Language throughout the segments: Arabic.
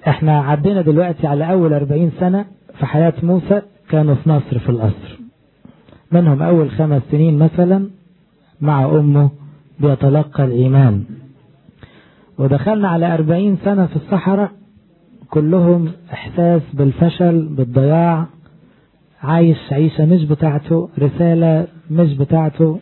احنا عدينا دلوقتي على أول 40 سنة في حياة موسى كانوا في مصر في القصر، منهم أول 5 سنين مثلا مع أمه بيتلقى الإيمان، ودخلنا على 40 سنة في الصحراء كلهم إحساس بالفشل بالضياع، عايش عيشة مش بتاعته، رسالة مش بتاعته.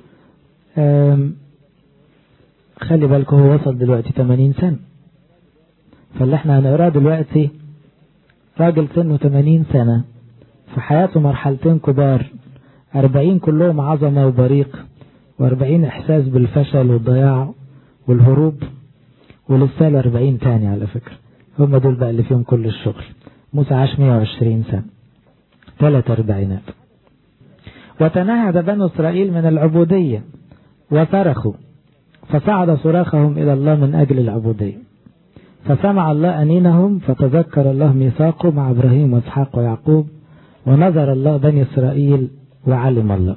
خلي بالكم هو وصل دلوقتي 80 سنة، فاللي احنا هنقراه دلوقتي راجل سنه 80 سنة في حياته مرحلتين كبار، 40 كلهم عظمة وبريق، و40 إحساس بالفشل والضياع والهروب، ولسه له 40 تاني على فكرة، هم دول بقى اللي فيهم كل الشغل. موسى عاش 120 سنة 3 أربعينات. وتنهد بنو إسرائيل من العبودية وصرخوا، فصعد صراخهم إلى الله من أجل العبودية، فسمع الله أنينهم، فتذكر الله ميثاقه مع إبراهيم وإسحاق ويعقوب، ونظر الله بني إسرائيل وعلم الله.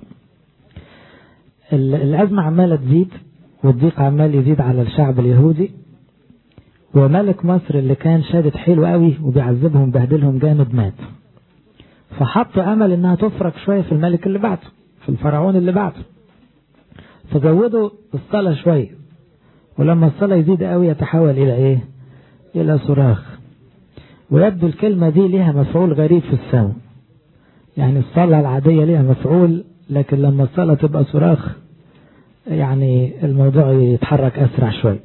الأزمة عمالة تزيد والضيق عمال يزيد على الشعب اليهودي، وملك مصر اللي كان شادد حلو قوي وبيعذبهم بهدلهم جامد مات، فحطوا أمل إنها تفرق شوية في الملك اللي بعده، في الفرعون اللي بعده، فزودوا الصلاة شوية، ولما الصلاة يزيد قوي يتحول إلى إيه؟ إلى صراخ. ويبدو الكلمة دي لها مفعول غريب في السماء، يعني الصلاة العادية لها مفعول، لكن لما الصلاة تبقى صراخ يعني الموضوع يتحرك أسرع شوية.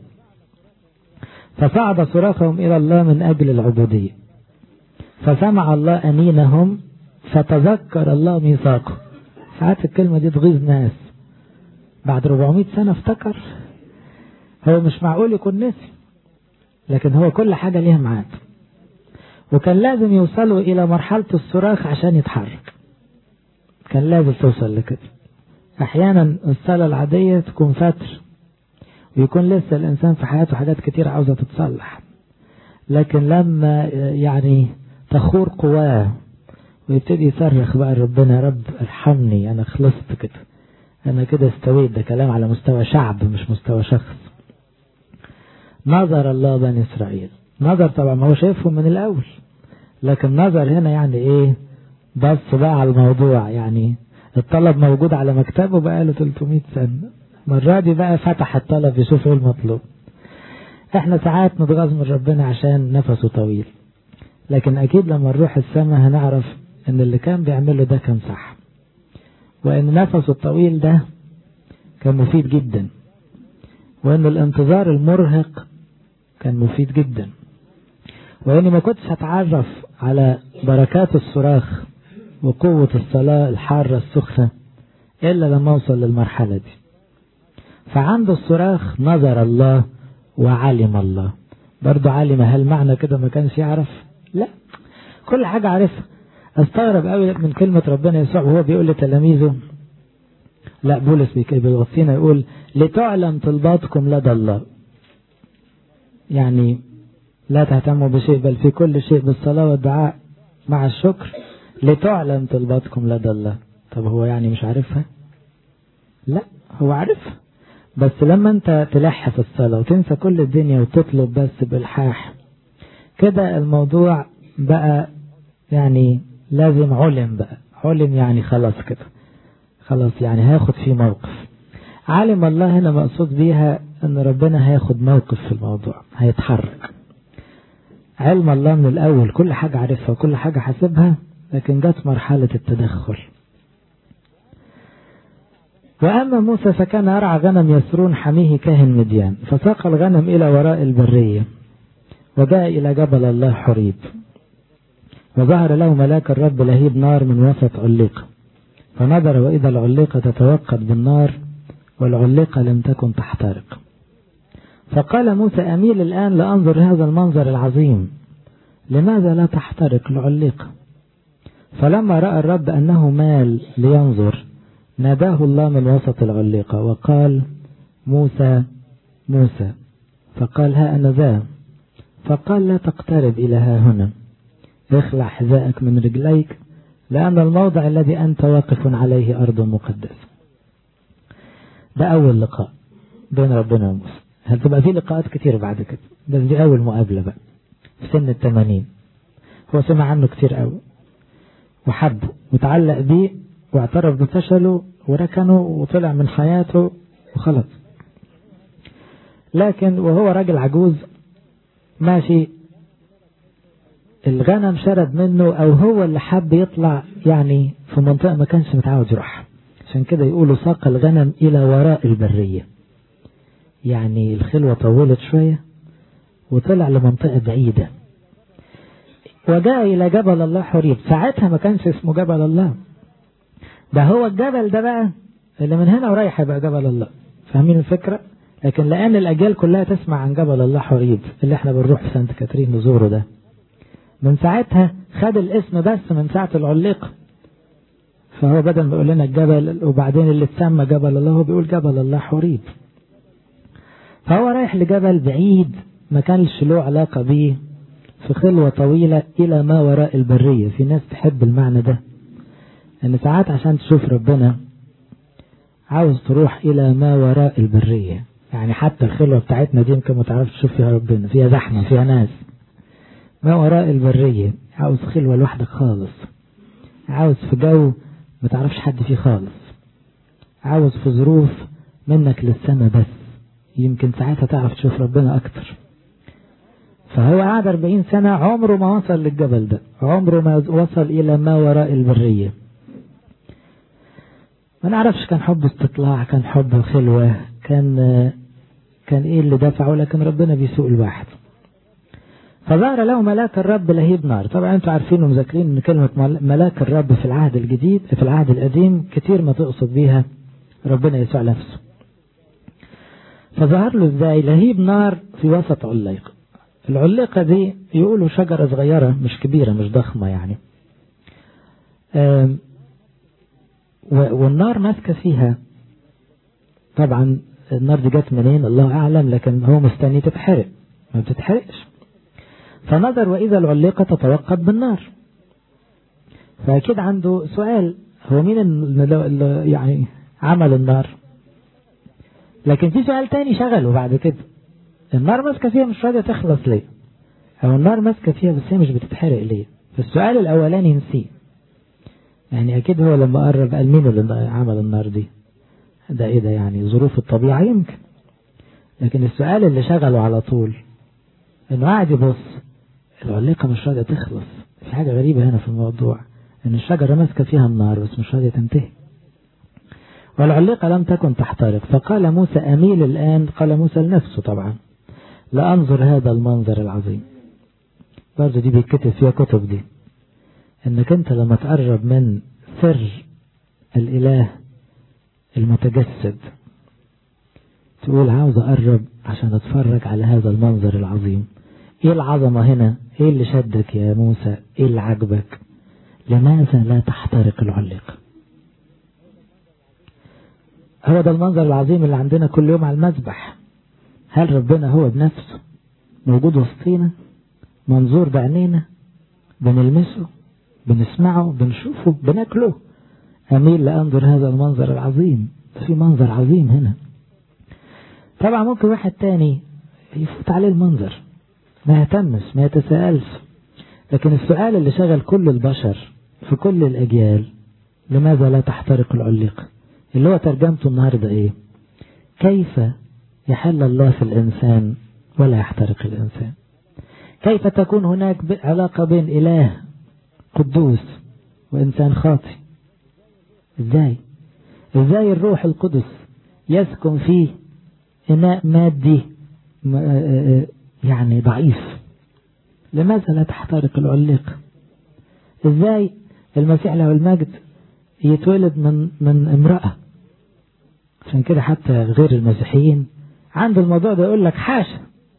فصعد صراخهم إلى الله من أجل العبودية، فسمع الله أنينهم، فتذكر الله ميثاقه. ساعات الكلمة دي تغيظ ناس، بعد 400 سنة افتكر. هو مش معقول يكون نسي، لكن هو كل حاجة ليها ميعاد، وكان لازم يوصلوا إلى مرحلة الصراخ عشان يتحرك، كان لازم توصل لكده. أحيانا الصلاة العادية تكون فتر، ويكون لسه الإنسان في حياته حاجات كتير عاوزة تتصلح، لكن لما يعني تخور قواه ويبتدي يصرخ بقى ربنا، يا رب ارحمني، أنا خلصت كده، أنا كده استويت. ده كلام على مستوى شعب مش مستوى شخص. نظر الله بني إسرائيل، نظر طبعا ما هو شايفهم من الأول، لكن نظر هنا يعني إيه؟ بص بقى على الموضوع، يعني الطلب موجود على مكتبه بقى له 300 سنة، مرة دي بقى فتح الطلب يشوف ايه المطلوب. احنا ساعات نتغاظ من ربنا عشان نفسه طويل، لكن اكيد لما نروح السماء هنعرف ان اللي كان بيعمله ده كان صح، وان نفسه الطويل ده كان مفيد جدا، وان الانتظار المرهق كان مفيد جدا، واني ما كنتش هتعرف على بركات الصراخ وقوة الصلاة الحارة السخنة إلا لما أوصل للمرحلة دي. فعند الصراخ نظر الله وعلم الله. برضو علم، هل معنى كده ما كانش يعرف؟ لا، كل حاجة عارفها. استغرب قوي من كلمة ربنا يسوع وهو بيقول لتلاميذه، لا بولس بيوصينا يقول لتعلم طلباتكم لدى الله، يعني لا تهتموا بشيء بل في كل شيء بالصلاة والدعاء مع الشكر لتعلم طلباتكم لدى الله. طب هو يعني مش عارفها؟ لا، هو عارفها، بس لما انت تلح في الصلاة وتنسى كل الدنيا وتطلب بس بإلحاح كده، الموضوع بقى يعني لازم علم بقى، علم يعني خلاص كده، خلاص يعني هياخد فيه موقف. علم الله هنا مقصود بيها ان ربنا هياخد موقف في الموضوع، هيتحرك. علم الله من الأول كل حاجة عارفها وكل حاجة حاسبها، لكن جت مرحلة التدخل. وأما موسى فكان يرعى غنم يسرون حميه كاهن مديان، فساق الغنم إلى وراء البرية، وجاء إلى جبل الله حريب، وظهر له ملاك الرب لهيب نار من وسط علقة، فنظر وإذا العلقة تتوقد بالنار، والعلقة لم تكن تحترق. فقال موسى أميل الآن لأنظر هذا المنظر العظيم، لماذا لا تحترق العلقة؟ فلما رأى الرب أنه مال لينظر، ناداه الله من وسط العلقة وقال موسى موسى، فقال ها أنا ذا. فقال لا تقترب إلى ها هنا، اخلع حذاءك من رجليك، لأن الموضع الذي أنت واقف عليه أرض مقدسة. ده أول لقاء بين ربنا وموسى، هتبقى فيه لقاءات كتير بعد كده، بس دي أول مقابلة بقى. في سن 80. هو سمع عنه كتير قوي وحبه وتعلق بيه واعترف بفشله وركنه وطلع من حياته وخلص. لكن وهو راجل عجوز ماشي الغنم شرد منه، او هو اللي حب يطلع يعني في منطقة ما كانش متعود يروح. عشان كده يقولوا ساق الغنم الى وراء البرية، يعني الخلوة طولت شوية وطلع لمنطقة بعيدة وجاء الى جبل الله حريب. ساعتها ما كانش اسمه جبل الله، ده هو الجبل ده بقى اللي من هنا ورايح يبقى جبل الله. فاهمين الفكرة؟ لكن لأن الأجيال كلها تسمع عن جبل الله حريب اللي احنا بنروح في سانت كاترين نزوره ده، من ساعتها خد الاسم بس من ساعة العليقة. فهو بدل ما يقول لنا الجبل وبعدين اللي اتسمى جبل الله هو بيقول جبل الله حريب. فهو رايح لجبل بعيد ما كانش له علاقة بيه، في خلوة طويلة إلى ما وراء البرية. في ناس تحب المعنى ده، ان ساعات عشان تشوف ربنا عاوز تروح إلى ما وراء البرية. يعني حتى الخلوة بتاعتنا دي يمكن ما تعرفش تشوف فيها ربنا، فيها زحمة فيها ناس. ما وراء البرية عاوز خلوة لوحدك خالص، عاوز في جو ما تعرفش حد فيه خالص، عاوز في ظروف منك للسماء بس، يمكن ساعتها تعرف تشوف ربنا أكتر. فهو قعد 40 سنة عمره ما وصل للجبل ده، عمره ما وصل إلى ما وراء البرية. ما نعرفش كان حب استطلاع، كان حب خلوة، كان ايه اللي دفعه، لكن ربنا بيسوق الواحد. فظهر له ملاك الرب لهيب نار. طبعا انتوا عارفين ومذاكرين ان كلمة ملاك الرب في العهد الجديد في العهد القديم كتير ما تقصد بيها ربنا يسوع نفسه. فظهر له ازاي؟ لهيب نار في وسط عليقة. العليقة دي يقولوا شجرة صغيرة مش كبيرة مش ضخمة يعني، والنار ماسكة فيها. طبعا النار دي جت منين الله أعلم، لكن هو مستني تتحرق، ما بتتحرقش. فنظر وإذا العليقة تتوقد بالنار. فأكيد عنده سؤال، هو مين اللي يعني عمل النار؟ لكن في سؤال تاني شغله بعد كده، النار ماسكة فيها مش راضية تخلص ليه؟ أو النار ماسكة فيها بس هي مش بتتحرق ليه؟ فالسؤال الأولاني نسيه. يعني أكيد هو لما قرب قال مين اللي عمل النار دي؟ ده إيه ده؟ يعني ظروف الطبيعة يمكن. لكن السؤال اللي شغله على طول إنه قاعد يبص العليقة مش راضية تخلص. في حاجة غريبة هنا في الموضوع، إن الشجرة ماسكة فيها النار بس مش راضية تنتهي، والعليقة لم تكن تحترق. فقال موسى أميل الآن، قال موسى لنفسه طبعا، لأنظر هذا المنظر العظيم. برضه دي بيتكتب فيها كتب دي، إنك أنت لما تقرب من سر الإله المتجسد تقول عاوز أقرب عشان أتفرج على هذا المنظر العظيم. إيه العظمة هنا؟ إيه اللي شدك يا موسى؟ إيه اللي عجبك؟ لماذا لا تحترق العليقة؟ هو ده المنظر العظيم اللي عندنا كل يوم على المذبح. هل ربنا هو بنفسه موجود وسطينا، منظور بعينينا، بنلمسه، بنسمعه، بنشوفه، بناكله؟ أميل لأنظر هذا المنظر العظيم. في منظر عظيم هنا. طبعا ممكن واحد تاني يفوت عليه المنظر، ما يهتمش ما يتساءلش، لكن السؤال اللي شغل كل البشر في كل الأجيال، لماذا لا تحترق العليقة؟ اللي هو ترجمته النهاردة ايه؟ كيف يحل الله في الإنسان ولا يحترق الإنسان؟ كيف تكون هناك علاقة بين إله قدوس وإنسان خاطئ؟ ازاي الروح القدس يسكن فيه إناء مادي يعني ضعيف؟ لماذا لا تحترق العليقة؟ ازاي المسيح له المجد يتولد من امرأة؟ عشان كده حتى غير المسيحيين عند الموضوع ده يقول لك حاشا،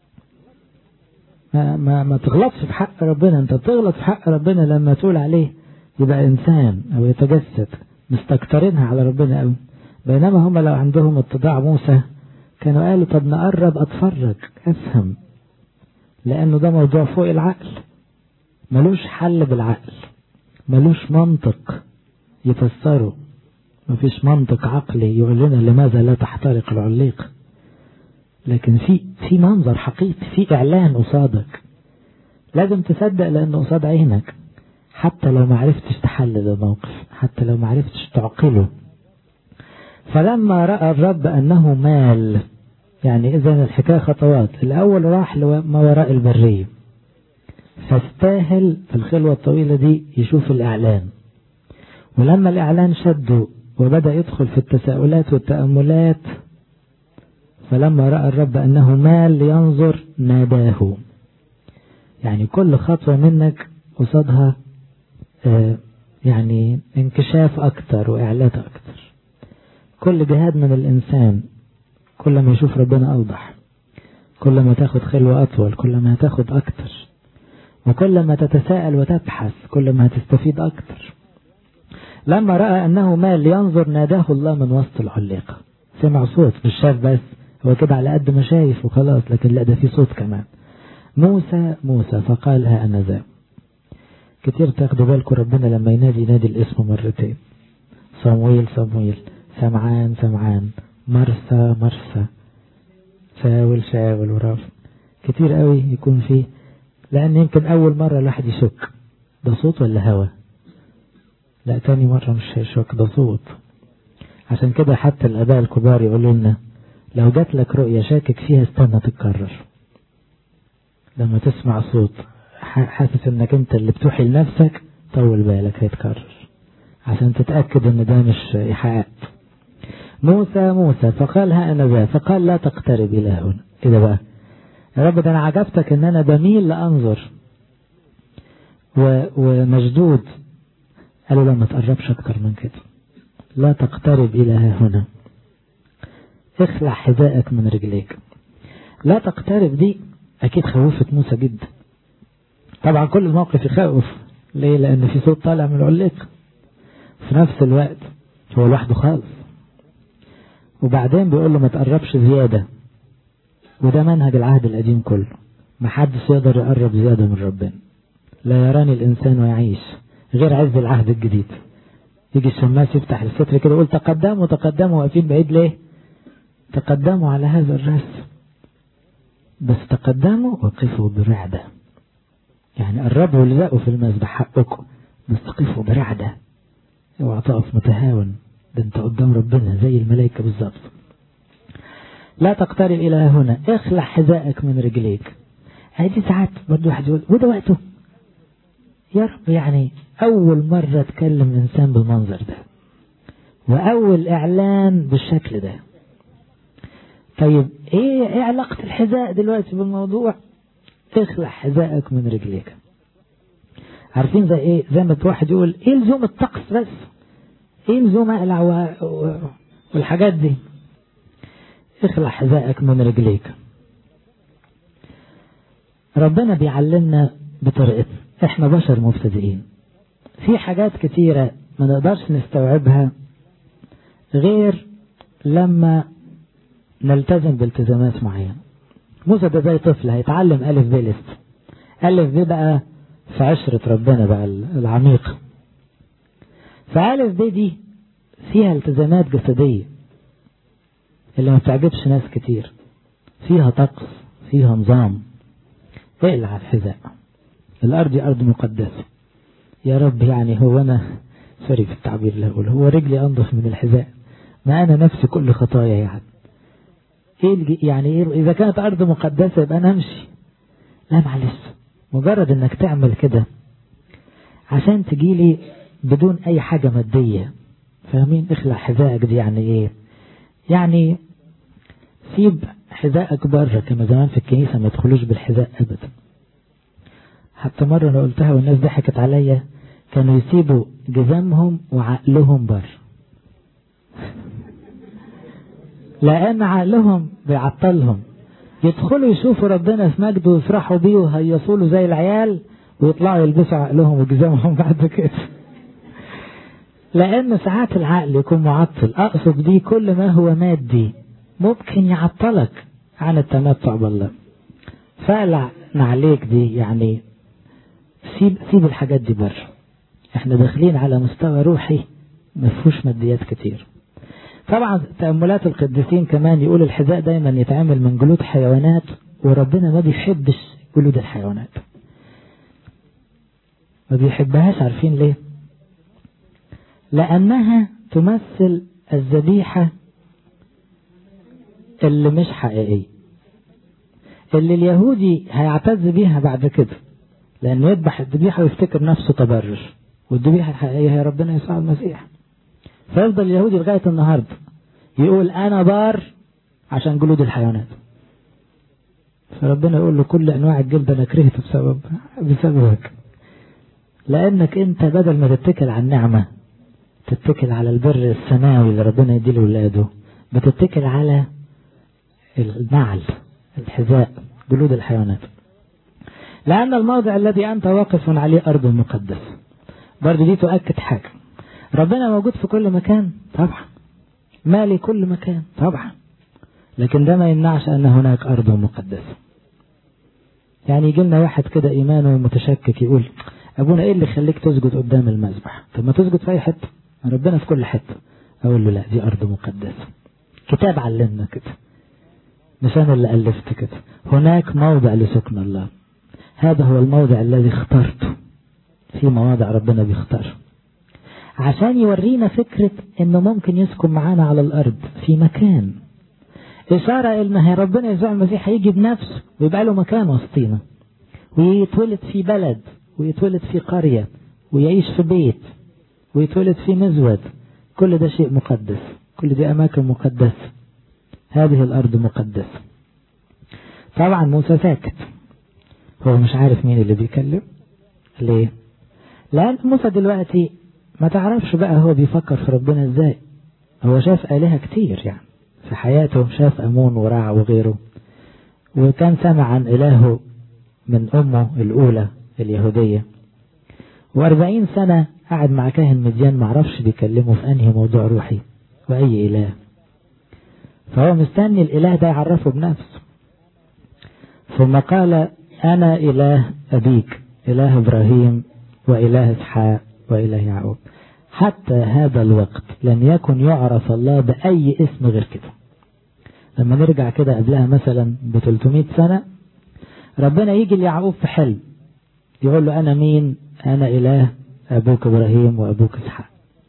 ما تغلطش في حق ربنا. انت تغلط في حق ربنا لما تقول عليه يبقى انسان او يتجسد، مستكترينها على ربنا قوي. بينما هم لو عندهم اتضاع موسى كانوا قالوا طب نقرب اتفرج افهم، لانه ده موضوع فوق العقل، ملوش حل بالعقل، ملوش منطق يفسره، مفيش منطق عقلي يقول لنا لماذا لا تحترق العليقة. لكن في منظر حقيقي، في إعلان قصادك. لازم تصدق لأنه قصاد عينك، حتى لو ما عرفتش تحلل الموقف، حتى لو ما عرفتش تعقله. فلما رأى الرب أنه مال، يعني إذن الحكاية خطوات. الأول راح لما وراء البرية، فاستاهل في الخلوة الطويلة دي يشوف الإعلان، ولما الإعلان شده وبدأ يدخل في التساؤلات والتأملات، فلما رأى الرب أنه مال لينظر ناداه. يعني كل خطوة منك قصادها يعني انكشاف أكتر وإعلات أكتر. كل جهاد من الإنسان كل ما يشوف ربنا أوضح، كل ما تاخد خلوة أطول، كل ما تاخد أكتر، وكل ما تتساءل وتبحث كل ما تستفيد أكتر. لما رأى أنه مال لينظر ناداه الله من وسط العليقة. سمع صوت، مش شاف بس، هو كده على قد ما شايف وخلاص، لكن لا، ده في صوت كمان. موسى موسى فقال ها أنا ذا. كتير تاخدوا بالكم ربنا لما ينادي الاسم مرتين، صمويل صمويل، سمعان سمعان، مرسى مرسى، شاول شاول ورافع. كتير قوي يكون فيه، لأن يمكن أول مرة الواحد يشك ده صوت ولا هوا، لا تاني مرة مش هيشك ده صوت. عشان كده حتى الآباء الكبار يقولوا لنا لو جات لك رؤية شاكك فيها استنى تتكرر. لما تسمع صوت حاسس انك انت اللي بتوحي لنفسك، طول بالك هيتكرر عشان تتأكد ان ده مش إيحاءات. موسى موسى فقال ها أنا ذا، فقال لا تقترب إلى هنا. إيه ده بقى يا رب؟ ده أنا عجبتك ان أنا بميل لأنظر ومشدود. قالوا لا، ما تقربش أكتر من كده، لا تقترب إلى هنا، اخلع حذائك من رجليك. لا تقترب دي أكيد خوفت موسى جدا. طبعا كل الموقف يخوف، ليه؟ لأن في صوت طالع من العليقة، في نفس الوقت هو لوحده خالص. وبعدين بيقول له ما تقربش زيادة، وده منهج العهد القديم كله، ما حدش يقدر يقرب زيادة من ربنا. لا يراني الإنسان ويعيش، غير عز العهد الجديد. يجي الشماس يفتح الستر كده يقول تقدموا تقدموا، واقفين بعيد ليه؟ تقدموا على هذا الرأس، بس تقدموا وقفوا برعدة. يعني قربوا لزقوا في المذبح حقكم، بس قفوا برعدة. اوعى تقف متهاون، ده انت قدام ربنا زي الملائكة بالظبط. لا تقترب إلى هنا، اخلع حذائك من رجليك. هذه ساعات برضو واحد يقول وده وقته يا رب. يعني أول مرة تكلم إنسان بالمنظر ده، وأول إعلان بالشكل ده. طيب إيه علاقة الحذاء دلوقتي بالموضوع؟ اخلع حذائك من رجليك. عارفين زي إيه؟ زي ما واحد يقول إيه لزوم الطقس بس، إيه لزوم أقلع والحاجات دي. اخلع حذائك من رجليك. ربنا بيعلمنا بطريقتنا، احنا بشر مبتدئين، في حاجات كتيرة ما نقدرش نستوعبها غير لما نلتزم بالتزامات معينة. موسى ده زي طفل هيتعلم ألف ب لسه، ألف ب بقى في عشرة ربنا بقى العميق. فألف ب دي فيها التزامات جسدية اللي ما بتعجبش ناس كتير، فيها طقس، فيها نظام. اقلع الحذاء، الأرض أرض مقدسة يا رب. يعني هو أنا سوري في التعبير اللي هقوله، هو رجلي أنظف من الحذاء؟ ما أنا نفسي كل خطايا يعني. يعني إيه إذا كانت أرض مقدسة يبقى أنا أمشي؟ لا معلش، مجرد أنك تعمل كده عشان تجيلي بدون أي حاجة مادية. فاهمين؟ اخلع حذائك دي يعني إيه؟ يعني سيب حذائك بره، كما زمان في الكنيسة ما يدخلوش بالحذاء أبدا. حتى مرة أنا قلتها والناس ضحكت عليا، كانوا يسيبوا جزامهم وعقلهم بره، لأن عقلهم بيعطلهم. يدخلوا يشوفوا ربنا في مجده ويفرحوا بيه وهيصوا له زي العيال، ويطلعوا يلبسوا عقلهم وجزامهم بعد كده. لأن ساعات العقل يكون معطل. أقصد دي كل ما هو مادي ممكن يعطلك عن التمتع بالله. فاقلع نعليك دي، يعني سيب الحاجات دي بره. احنا داخلين على مستوى روحي مفهوش ماديات كتير. طبعا تأملات القديسين كمان يقول الحذاء دايما يتعمل من جلود حيوانات، وربنا ما بيحبش جلود الحيوانات. ما بيحبهاش. عارفين ليه؟ لأنها تمثل الذبيحة اللي مش حقيقية، اللي اليهودي هيعتز بيها بعد كده، لأنه يذبح الذبيحة ويفتكر نفسه تبرر، والذبيحة الحقيقية هي ربنا يسوع المسيح. فيفضل اليهودي لغاية النهاردة يقول أنا بار عشان جلود الحيوانات، فربنا يقول له كل أنواع الجلد أنا كرهته بسببك، لأنك أنت بدل ما تتكل على النعمة تتكل على البر السماوي اللي ربنا يديه لولاده، بتتكل على النعل، الحذاء، جلود الحيوانات. لأن الموضع الذي أنت واقف عليه أرض مقدسة. برضو دي تؤكد حاجة، ربنا موجود في كل مكان طبعا، مالي كل مكان طبعا، لكن ده ما يمنعش أن هناك أرض مقدسة. يعني يجي لنا واحد كده إيمانه متشكك يقول أبونا إيه اللي خليك تسجد قدام المذبح؟ طب ما تسجد في أي حتة، ربنا في كل حتة. أقول له لا، دي أرض مقدسة، كتاب علمنا كده، مش أنا اللي ألفت كده. هناك موضع لسكن الله، هذا هو الموضع الذي اخترته. في مواضع ربنا بيختار عشان يورينا فكرة إنه ممكن يسكن معانا على الأرض في مكان، إشارة إن ربنا يسوع المسيح هيجي بنفسه ويبقى له مكان وسطينا، ويتولد في بلد، ويتولد في قرية، ويعيش في بيت، ويتولد في مزود. كل ده شيء مقدس، كل دي أماكن مقدسة. هذه الأرض مقدسة. طبعا موسى ساكت، هو مش عارف مين اللي بيكلم. ليه؟ لأن موسى دلوقتي ما تعرفش بقى هو بيفكر في ربنا ازاي. هو شاف آلهة كتير يعني في حياته، شاف أمون ورع وغيره، وكان سمع عن إلهه من أمه الأولى اليهودية، و40 سنة قعد مع كاهن مديان معرفش بيكلمه في أنهي موضوع روحي وأي إله، فهو مستني الإله ده يعرفه بنفسه. ثم قال أنا إله أبيك، إله إبراهيم وإله إسحاق وإله يعقوب. حتى هذا الوقت لم يكن يعرف الله بأي اسم غير كده. لما نرجع كده قبلها مثلا ب300 سنة، ربنا يجي ليعقوب في حلم يقول له أنا مين؟ أنا إله أبوك إبراهيم وأبوك إسحاق.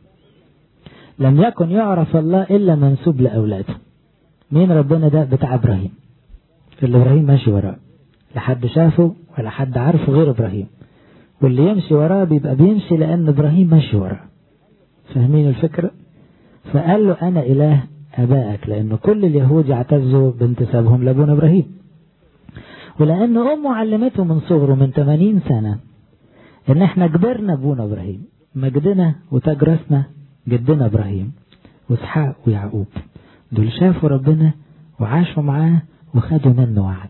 لم يكن يعرف الله إلا منسوب لأولاده. مين ربنا ده؟ بتاع إبراهيم، اللي إبراهيم ماشي وراه، لحد شافه ولا حد عارفه غير إبراهيم، واللي يمشي وراه بيبقى بيمشي لأن إبراهيم ماشي وراه. فاهمين الفكرة؟ فقال له أنا إله أبائك، لأن كل اليهود يعتزوا بانتسابهم لأبونا إبراهيم، ولأن أمه علمته من صغره من 80 سنة إن إحنا جبرنا أبونا إبراهيم، مجدنا وتاج راسنا جدنا إبراهيم وإسحاق ويعقوب. دول شافوا ربنا وعاشوا معاه وخدوا منه وعد،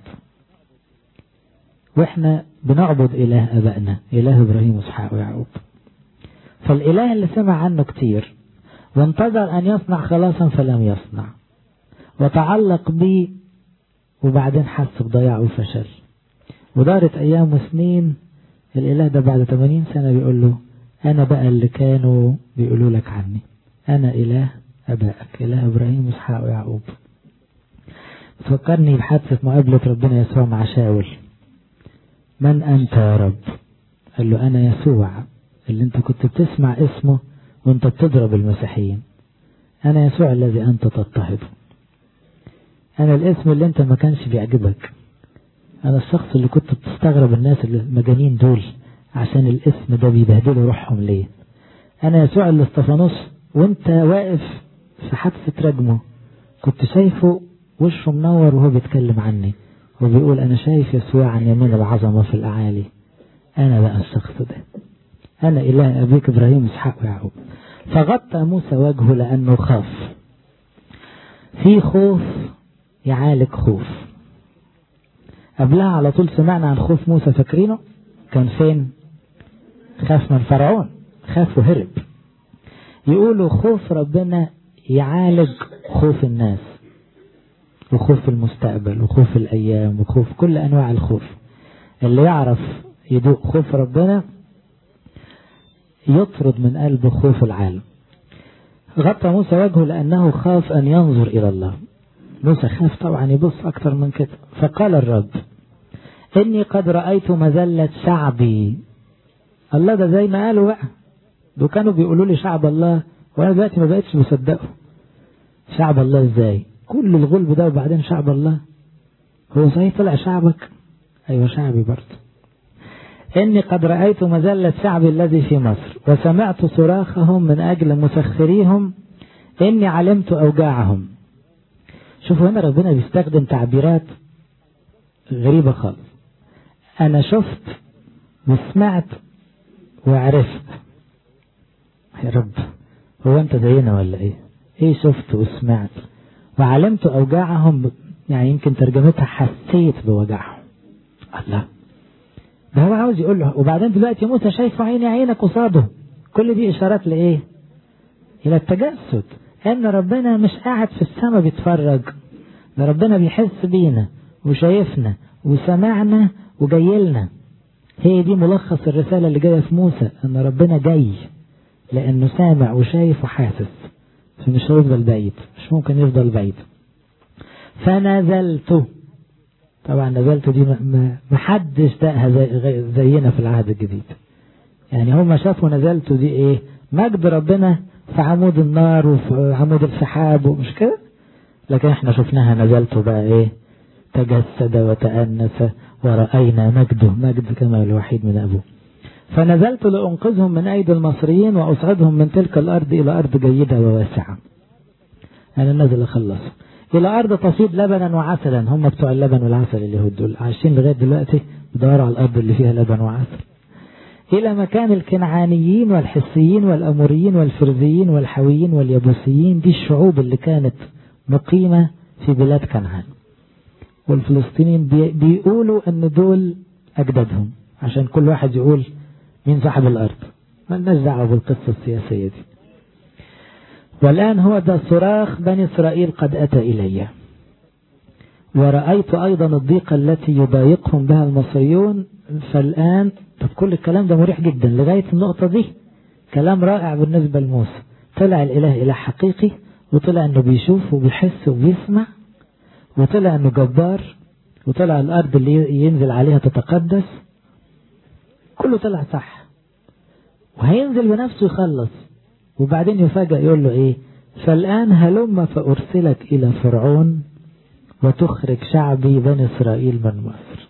وإحنا بنعبد إله أبائنا، إله إبراهيم وإسحاق ويعقوب. فالإله اللي سمع عنه كتير وانتظر أن يصنع خلاصا فلم يصنع، وتعلق به وبعدين حس بضياع وفشل، ودارت أيام وسنين. الإله ده بعد 80 سنة بيقول له أنا بقى اللي كانوا بيقولوا لك عني، أنا إله أبائك، إله إبراهيم وإسحاق ويعقوب. تفكرني بحادثة مقابلة ربنا يسوع مع شاول. من أنت يا رب؟ قال له أنا يسوع اللي أنت كنت بتسمع اسمه وأنت بتضرب المسيحيين. أنا يسوع الذي أنت تضطهده. أنا الاسم اللي أنت ما كانش بيعجبك. أنا الشخص اللي كنت بتستغرب الناس المجانين دول عشان الاسم ده بيبهدلوا روحهم ليه. أنا يسوع اللي استفانوس وأنت واقف في حادثة رجمه كنت شايفه وشه منور وهو بيتكلم عني وبيقول أنا شايف يسوع عن يمين العظمة في الأعالي. أنا بقى الشخص ده، أنا إله أبيك إبراهيم إسحاق ويعقوب. فغطى موسى وجهه لأنه خاف. في خوف يعالج خوف. قبلها على طول سمعنا عن خوف موسى، فاكرينه؟ كان فين؟ خاف من فرعون، خاف وهرب. يقولوا خوف ربنا يعالج خوف الناس وخوف المستقبل وخوف الأيام وخوف كل أنواع الخوف. اللي يعرف يدوق خوف ربنا يطرد من قلبه خوف العالم. غطى موسى وجهه لأنه خاف أن ينظر إلى الله. موسى خاف طبعا يبص أكتر من كده. فقال الرب إني قد رأيت مذلة شعبي الله ده زي ما قالوا بقى، دول كانوا بيقولوا لي شعب الله، وانا دلوقتي ما بقتش مصدقه. شعب الله ازاي؟ كل الغلب ده وبعدين شعب الله؟ هو صحيح طلع شعبك؟ ايوه شعبي برضه. إني قد رأيت مذلة شعبي الذي في مصر وسمعت صراخهم من أجل مسخريهم، إني علمت أوجاعهم. شوفوا هنا ربنا بيستخدم تعبيرات غريبة خالص. أنا شفت وسمعت وعرفت. يا رب هو أنت زينا ولا إيه؟ إيه شفت وسمعت وعلمت أوجاعهم؟ يعني يمكن ترجمتها حسيت بوجعهم. الله، ده هو عاوز يقول له. وبعدين دلوقتي موسى شايفه عيني عينك قصاده. كل دي إشارات لإيه؟ إلى التجسد، إن ربنا مش قاعد في السماء بيتفرج، ده ربنا بيحس بينا وشايفنا وسمعنا وجايلنا. هي دي ملخص الرسالة اللي جاية في موسى، إن ربنا جاي لأنه سامع وشايف وحاسس، فمش هيفضل بعيد، مش ممكن يفضل بعيد. فنزلت. طبعا نزلت دي ما حدش دقها زينا في العهد الجديد. يعني هم شافوا نزلت دي ايه؟ مجد ربنا في عمود النار وفي عمود السحاب ومش كده، لكن احنا شفناها نزلت بقى ايه؟ تجسد وتأنس ورأينا مجده، مجد كما الوحيد من أبوه. فنزلت لأنقذهم من أيدي المصريين وأصعدهم من تلك الأرض إلى أرض جيدة وواسعة. أنا نازل أخلص إلى أرض تفيض لبنا وعسلا. هم بتوع اللبن والعسل اليهود دول عايشين لغاية دلوقتي بدوروا على الأرض اللي فيها لبن وعسل. إلى مكان الكنعانيين والحسيين والأموريين والفرزيين والحويين واليبوسيين. دي الشعوب اللي كانت مقيمة في بلاد كنعان، والفلسطينيين بيقولوا أن دول أجدادهم، عشان كل واحد يقول مين صاحب الأرض، ما لناش دعوة بالقصة السياسية دي. والآن هو ده صراخ بني إسرائيل قد أتى إلي، ورأيت أيضا الضيقة التي يضايقهم بها المصريون. فالآن طب كل الكلام ده مريح جدا لغاية النقطة دي، كلام رائع بالنسبة لموسى. طلع الإله إله حقيقي، وطلع أنه بيشوف وبيحس وبيسمع، وطلع أنه جبار، وطلع الأرض اللي ينزل عليها تتقدس. كله طلع صح، وهينزل بنفسه يخلص. وبعدين يفاجأ يقول له إيه؟ فالآن هلم فأرسلك إلى فرعون وتخرج شعبي بني إسرائيل من مصر.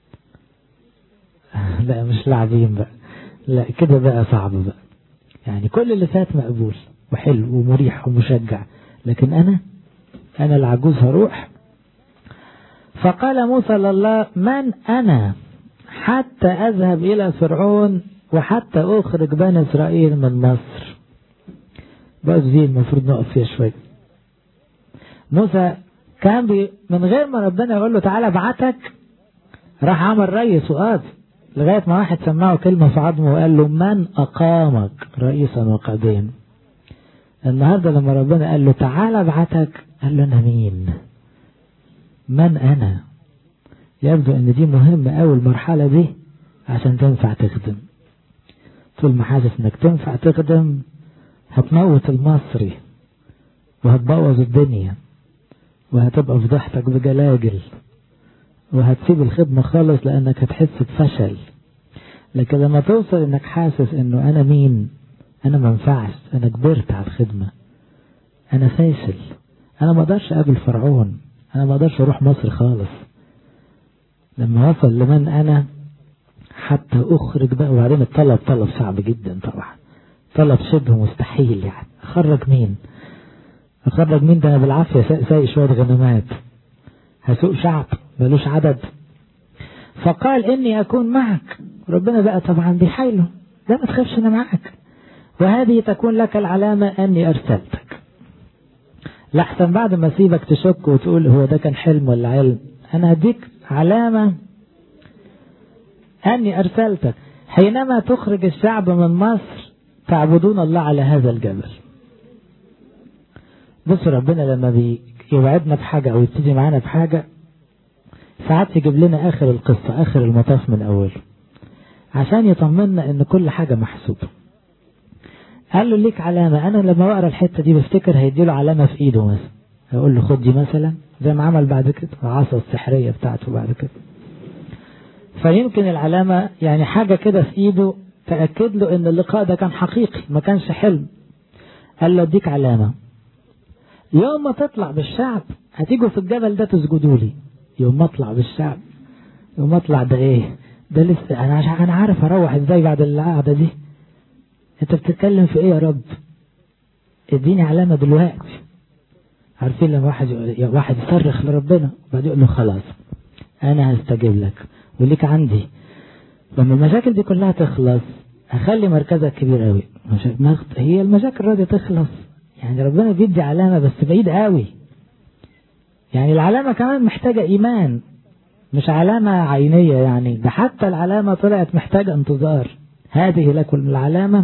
لا مش لاعبين بقى، لا كده بقى صعب بقى. يعني كل اللي فات مقبول وحلو ومريح ومشجع، لكن أنا العجوز هروح. فقال موسى لله من أنا حتى أذهب إلى فرعون وحتى أخرج بني إسرائيل من مصر؟ بس دي المفروض نقف فيها شوية. موسى كان من غير ما ربنا يقول له تعالى ابعتك، راح عمل رئيس وقاضي، لغاية ما واحد سمعه كلمة في عظمه وقال له من أقامك رئيسا وقاضيا. النهاردة لما ربنا قال له تعالى ابعتك، قال له أنا مين؟ من أنا؟ يبدو أن دي مهمة أول مرحلة دي عشان تنفع تخدم. طول ما حاسس أنك تنفع تخدم هتموت المصري وهتبوظ الدنيا وهتبقى فضحتك بجلاجل وهتسيب الخدمة خالص لأنك هتحس بفشل. لكن لما توصل أنك حاسس أنه أنا مين؟ أنا منفعش، أنا كبرت على الخدمة، أنا فاشل، أنا ما اقدرش أقابل فرعون، أنا ما اقدرش أروح مصر خالص. لما وصل لمن أنا حتى أخرج بقى. وبعدين الطلب طلب صعب جدا طبعا، طلب شبه مستحيل. يعني أخرج مين؟ أخرج مين؟ ده أنا بالعافية سايق شوية غنمات، هسوق شعب ملوش عدد. فقال إني أكون معك. ربنا بقى طبعا بيحايله، لا ما تخافش أنا معك، وهذه تكون لك العلامة أني أرسلتك. لحسن بعد ما سيبك تشك وتقول هو ده كان حلم ولا علم، أنا هديك علامة أني أرسلتك. حينما تخرج الشعب من مصر تعبدون الله على هذا الجبل. بص ربنا لما بيوعدنا بحاجة أو يبتدي معانا بحاجة ساعات يجيب لنا آخر القصة، آخر المطاف من أوله، عشان يطمنا إن كل حاجة محسوبة. قال له ليك علامة. أنا لما أقرأ الحتة دي بفتكر هيديله علامة في إيده مثلا، هيقول له خد دي مثلا، زي ما عمل بعد كده العصا السحرية بتاعته بعد كده. فيمكن العلامة يعني حاجة كده في إيده تأكد له ان اللقاء ده كان حقيقي ما كانش حلم. قال له اديك علامة، يوم ما تطلع بالشعب هتيجوا في الجبل ده تسجدوا لي. يوم ما اطلع بالشعب، يوم ما اطلع ده ايه ده؟ لسه انا عارف اروح ازاي بعد القعدة دي. انت بتتكلم في ايه يا رب؟ اديني علامة دلوقتي. عارفين لما واحد يصرخ لربنا وبعد يقول له خلاص انا هستجيب لك وليك عندي. لما المشاكل دي كلها تخلص هخلي مركزك كبير قوي. هي المشاكل راضية تخلص، يعني ربنا بيدي علامة بس بعيد قوي. يعني العلامة كمان محتاجة ايمان، مش علامة عينية. يعني ده حتى العلامة طلعت محتاجة انتظار. هذه لكم العلامة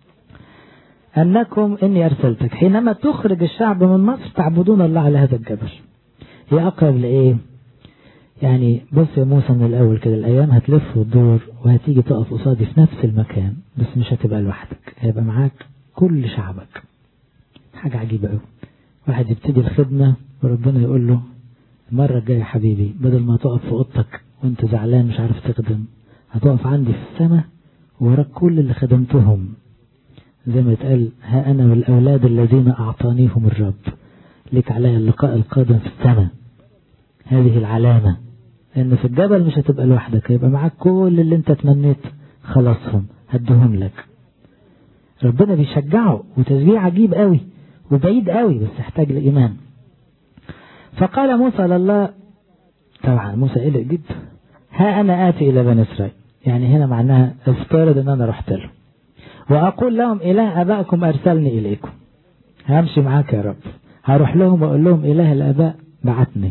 أنكم إني أرسلتك حينما تخرج الشعب من مصر تعبدون الله على هذا الجبل. هي أقرب لإيه؟ يعني بص يا موسى من الأول كده، الأيام هتلف وتدور وهتيجي تقف قصادي في نفس المكان، بس مش هتبقى لوحدك، هيبقى معاك كل شعبك. حاجة عجيبة قوي. واحد يبتدي الخدمة وربنا يقول له المرة الجاية يا حبيبي بدل ما تقف في أوضتك وانت زعلان مش عارف تخدم، هتقف عندي في السماء وراك كل اللي خدمتهم. زي ما يتقال ها أنا والأولاد الذين أعطانيهم الرب لك علي اللقاء القادم في السماء. هذه العلامة إن في الجبل مش هتبقى لوحدك، هيبقى معاك كل اللي انت تمنيت خلاصهم هدهم لك. ربنا بيشجعه وتشجيع عجيب قوي وبعيد قوي، بس يحتاج لإيمان. فقال موسى لله، طبعا موسى قلق جدا، ها أنا آتي إلى بني إسرائيل. يعني هنا معناها افترض ان انا رحت له وأقول لهم إله أبائكم أرسلني إليكم. همشي معاك يا رب، هروح لهم وأقول لهم إله الآباء بعتني.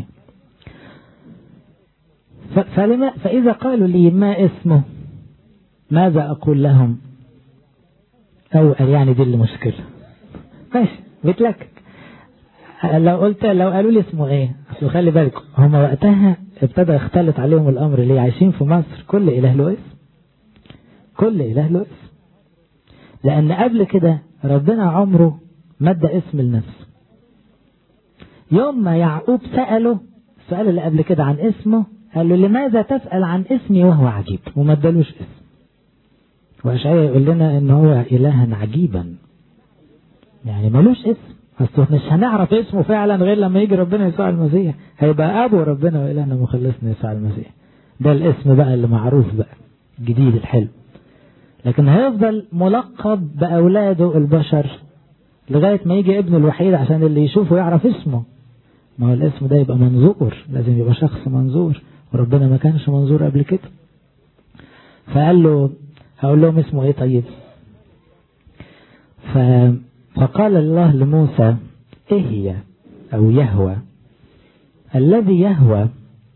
فإذا قالوا لي ما اسمه ماذا أقول لهم؟ أو يعني دي المشكلة. ماشي بتلكك. لو قالوا لي اسمه إيه، أصل خلي بالكم هم وقتها ابتدى يختلط عليهم الأمر. اللي عايشين في مصر كل إله له اسم، كل إله له اسم. لأن قبل كده ربنا عمره مد اسم لنفسه. يوم ما يعقوب سأله السؤال اللي قبل كده عن اسمه، قال له لماذا تسأل عن اسمي وهو عجيب، وما ادالوش اسم. وأشعياء يقول لنا ان هو إلها عجيبا، يعني ملوش اسم. اصله مش هنعرف اسمه فعلا غير لما يجي ربنا يسوع المسيح، هيبقى ابو ربنا وإلهنا مخلصنا يسوع المسيح. ده الاسم بقى اللي معروف بقى الجديد الحلو. لكن هيفضل ملقب بأولاده البشر لغاية ما يجي ابنه الوحيد عشان اللي يشوفه يعرف اسمه. ما هو الاسم ده يبقى منظور، لازم يبقى شخص منظور، وربنا ما كانش منظور قبل كده. فقال له هقول لهم اسمه ايه طيب؟ فقال الله لموسى ايه هي او يهوى الذي يهوى.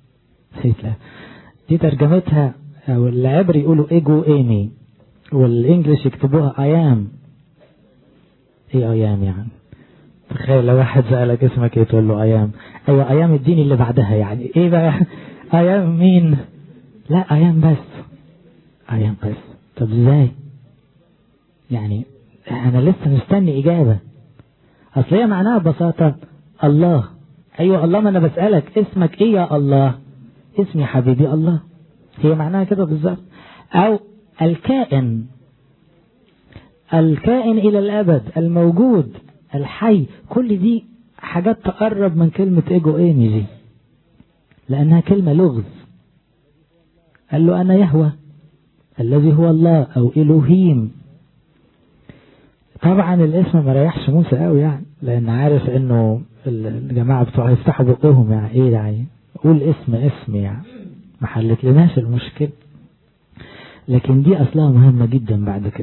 دي ترجمتها، او العبري يقولوا ايجو ايمي، والانجليش يكتبوها ايام. ايه ايام يعني؟ تخيل لو واحد سألك اسمك ايه تقول له ايام. ايوه ايام الدين اللي بعدها، يعني ايه بقى ايام مين؟ لا ايام بس، ايام بس. طب ازاي يعني؟ انا لسه مستني اجابة. اصل هي معناها ببساطة الله. ايوه الله، ما انا بسألك اسمك ايه يا الله؟ اسمي حبيبي الله. هي معناها كده بالظبط. او الكائن، الكائن الى الابد، الموجود، الحي. كل دي حاجات تقرب من كلمة ايجو ايمي دي، لانها كلمة لغز. قال له انا يهوى الذي هو الله او الوهيم. طبعا الاسم ما ريحش موسى قوي يعني، لان عارف انه الجماعة بتوع يفتحوا بقهم يعني ايه يعني قول اسم يعني ما حلت لناش المشكلة. لكن دي اصلها مهمة جدا بعد كده،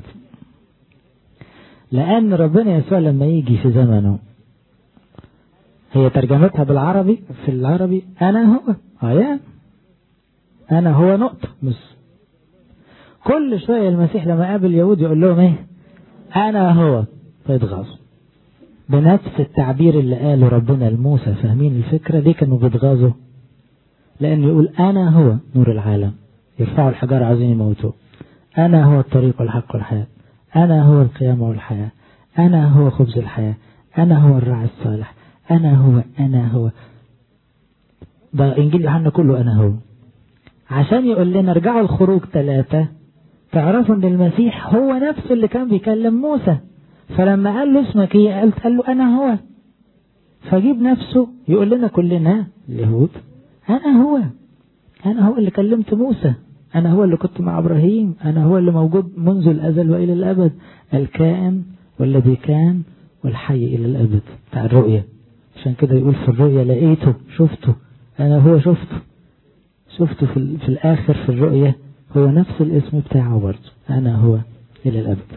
لان ربنا يسوع لما يجي في زمنه، هي ترجمتها بالعربي في العربي انا هو انا هو نقطة. بس كل شوية المسيح لما قابل يهود يقول لهم ايه؟ انا هو. فيتغاظوا بنفس التعبير اللي قاله ربنا لموسى. فاهمين الفكرة؟ ليه كانوا بيتغاظوا؟ لانه يقول انا هو نور العالم، يرفعوا الحجار عايزين يموتوه. انا هو الطريق والحق والحياة، انا هو القيامة والحياة، انا هو خبز الحياة، انا هو الراعي الصالح، انا هو. ده انجيل يوحنا كله انا هو. عشان يقول لنا ارجعوا الخروج 3 تعرفوا ان المسيح هو نفسه اللي كان بيكلم موسى، فلما قال له اسمك ايه قال له انا هو. فجيب نفسه يقول لنا كلنا اليهود انا هو اللي كلمت موسى، انا هو اللي كنت مع ابراهيم، انا هو اللي موجود منذ الازل والى الابد، الكائن والذي كان والحي الى الابد بتاع الرؤية. عشان كده يقول في الرؤية لقيته شفته، انا هو شفته في الاخر في الرؤية، هو نفس الاسم بتاعه برضه، انا هو الى الابد.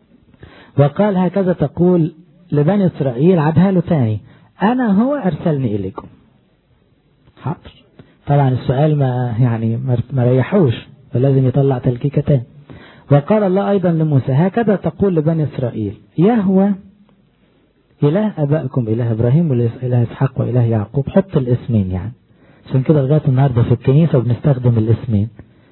وقال هكذا تقول لبني اسرائيل، عدها له تاني، انا هو ارسلني اليكم. حاضر. طبعا السؤال ما ريحوش، فلازم يطلع تلكيكة تاني. وقال الله ايضا لموسى هكذا تقول لبني اسرائيل، يهوه اله ابائكم اله ابراهيم واله اسحاق واله يعقوب. حط الاسمين يعني، عشان كده لغايه النهارده في الكنيسه بنستخدم الاسمين،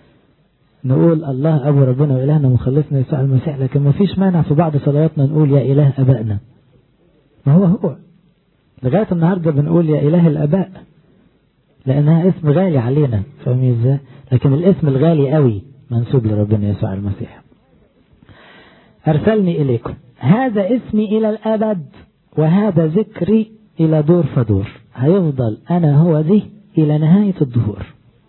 نقول الله ابو ربنا والهنا ومخلصنا يسوع المسيح، لكن ما فيش مانع في بعض صلواتنا نقول يا اله ابائنا، ما هو لغايه النهارده بنقول يا اله الاباء، لانها اسم غالي علينا، فاهمين ازاي؟ لكن الاسم الغالي قوي منسوب لربنا يسوع المسيح. ارسلني اليكم، هذا اسمي الى الابد وهذا ذكري الى دور فدور. هيفضل انا هو دي الى نهاية الدهور،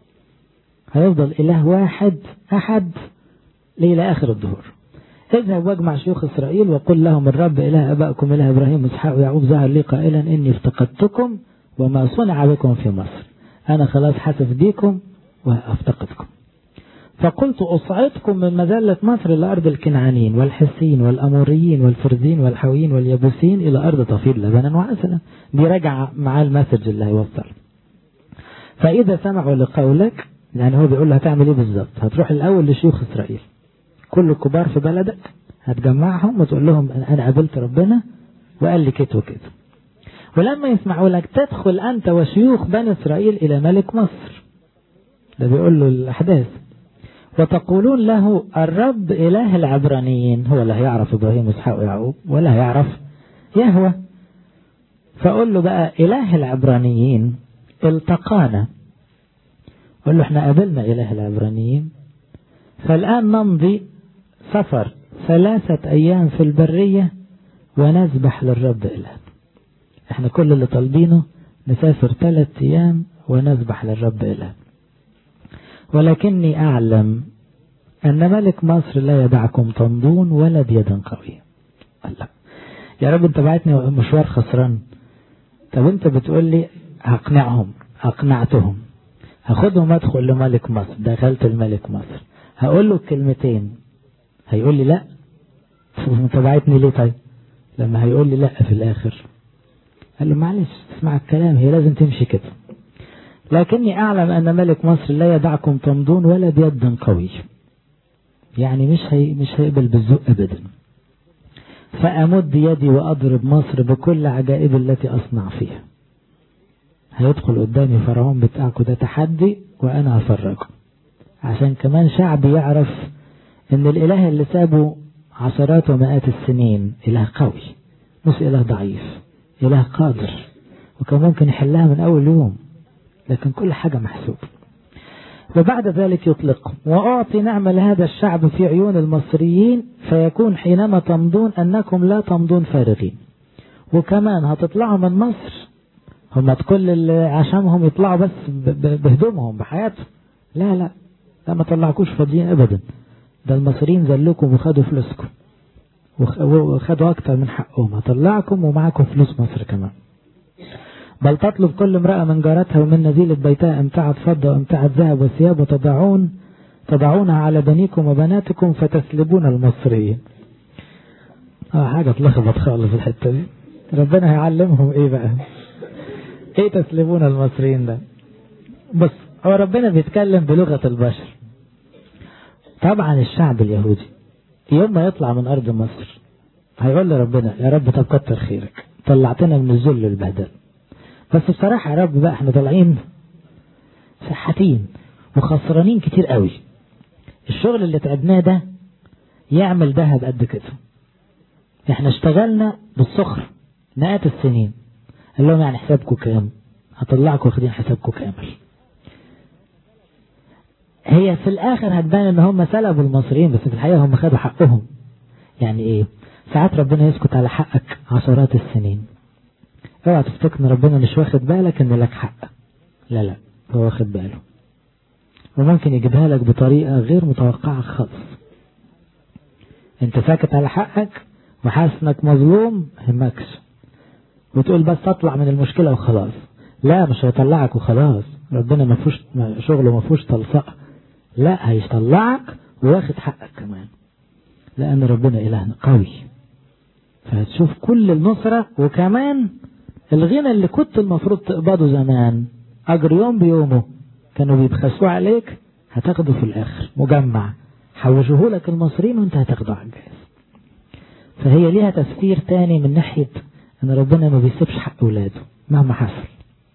هيفضل اله واحد احد الى اخر الدهور. اذهب واجمع شيوخ اسرائيل وقل لهم الرب اله ابائكم اله ابراهيم واسحاق ويعقوب ظهر لي قائلا اني افتقدتكم وما صنع بكم في مصر، انا خلاص حاسف بيكم وافتقدكم. فقلت أصعدكم من مذلة مصر إلى أرض الكنعانيين والحسين والأموريين والفرزين والحويين واليبوسين إلى أرض تفيض لبنا وعسلا. دي رجع مع المسج اللي هيوصل. فإذا سمعوا لقولك، يعني هو بيقول له هتعمل إيه بالظبط؟ هتروح الأول لشيوخ إسرائيل، كل الكبار في بلدك هتجمعهم وتقول لهم أنا قابلت ربنا وقال لي كده وكده. ولما يسمعوا لك تدخل أنت وشيوخ بني إسرائيل إلى ملك مصر. ده بيقول له الأحداث. وتقولون له الرب إله العبرانيين، هو لا هيعرف إبراهيم وإسحاق ويعقوب ولا هيعرف يهوه. فقول له بقى إله العبرانيين التقانا، قول له احنا قابلنا إله العبرانيين، فالآن نمضي سفر 3 أيام في البرية ونذبح للرب إله. احنا كل اللي طالبينه نسافر 3 أيام ونذبح للرب إله. ولكني أعلم أن ملك مصر لا يدعكم تمضون ولا بيد قوية. الله يا رب أنت بعتني مشوار خسران، طب أنت بتقول لي هقنعهم، أقنعتهم، هاخدهم أدخل لملك مصر، دخلت الملك مصر، هقول له كلمتين هيقول لي لا، أنت بعتني ليه؟ طيب لما هيقول لي لا في الآخر، قال له معلش اسمع الكلام، هي لازم تمشي كده. لكني أعلم أن ملك مصر لا يدعكم تمضون ولا بيد قوي، يعني مش هيقبل بالذوق أبدا. فأمد يدي وأضرب مصر بكل عجائب التي أصنع فيها. هيدخل قدامي فرعون بتاعكم ده تحدي وأنا هفرجه، عشان كمان شعبي يعرف أن الإله اللي سابه عشرات ومئات السنين إله قوي، مش إله ضعيف، إله قادر، وكان ممكن يحلها من أول يوم، لكن كل حاجة محسوب. وبعد ذلك يطلقهم وأعطي نعمة لهذا الشعب في عيون المصريين، فيكون حينما تمضون أنكم لا تمضون فارغين. وكمان هتطلعوا من مصر، هم كل اللي عشانهم يطلعوا بس بهدومهم بحياتهم، لا ما طلعكوش فاضيين أبدا، ده المصريين ذلوكم وخدوا فلوسكم وخدوا أكتر من حقهم، هطلعكم ومعاكم فلوس مصر كمان. بل تطلب كل امرأة من جارتها ومن نزيلة بيتها امتعة فضة وامتعة ذهب وثياب تضعونها على بنيكم وبناتكم فتسلبون المصريين. حاجة تلخبط خالص الحتة دي، ربنا هيعلمهم ايه بقى؟ ايه تسلبون المصريين ده؟ بس هو ربنا بيتكلم بلغة البشر. طبعا الشعب اليهودي يوم ما يطلع من أرض مصر هيقول لربنا يا رب طب كتر خيرك طلعتنا من الذل والبهدل، بس بصراحة يا رب بقى احنا طالعين شحاتين وخسرانين كتير قوي، الشغل اللي تعبناه ده يعمل ذهب قد كده، احنا اشتغلنا بالصخر مئات السنين. قال لهم يعني حسابكم كام؟ هطلعكم واخدين حسابكم كامل. هي في الاخر هتبان ان هم سلبوا المصريين، بس في الحقيقة هم خدوا حقهم. يعني ايه؟ ساعات ربنا يسكت على حقك عشرات السنين، اوعى تفتكر ان ربنا مش واخد بالك ان لك حق. لا لا، هو واخد باله، وممكن يجيبها لك بطريقة غير متوقعة خالص. انت ساكت على حقك وحاسس انك مظلوم، همكش وتقول بس اطلع من المشكلة وخلاص. لا، مش هيطلعك وخلاص، ربنا ما فيهوش شغله، ما فيهوش تلصق. لا، هيطلعك واخد حقك كمان، لان ربنا الهنا قوي. فهتشوف كل النصرة، وكمان الغنى اللي كنت المفروض تقبضه زمان اجر يوم بيومه كانوا بيبخسوه عليك، هتاخده في الاخر مجمع، حوشوه لك المصريين وانت هتاخده على الجاهز. فهي ليها تفسير تاني من ناحية ان ربنا ما بيسيبش حق اولاده مهما حصل.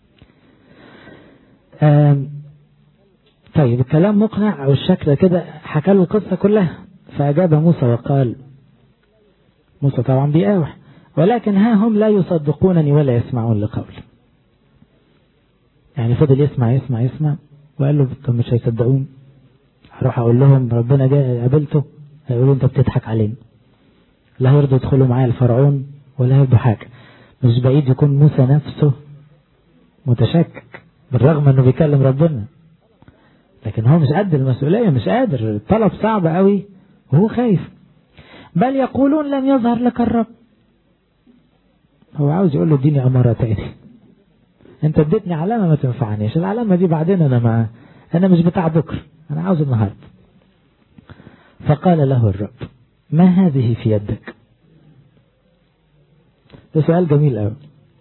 طيب الكلام مقنع والشكل كده، حكى له القصة كلها. فأجاب موسى وقال، موسى طبعا بيقاوح، ولكن ها هم لا يصدقونني ولا يسمعون لقولي. يعني فضل يسمع يسمع يسمع، وقال له طب مش هيصدقون، هروح اقول لهم ربنا جاء قابلته، هيقولوا انت بتضحك علينا، لا يرضوا يدخلوا معايا الفرعون ولا يرضوا حاجة. مش بعيد يكون موسى نفسه متشكك بالرغم انه بيكلم ربنا، لكن هو مش قد المسؤولية، مش قادر، الطلب صعب قوي وهو خايف. بل يقولون لم يظهر لك الرب. هو عاوز يقول له اديني أمارة تاني، انت اديتني علامة ما تنفعنيش، العلامة دي بعدين انا مش بتاع بكر، انا عاوز النهاردة. فقال له الرب ما هذه في يدك؟ ده سؤال جميل قوي.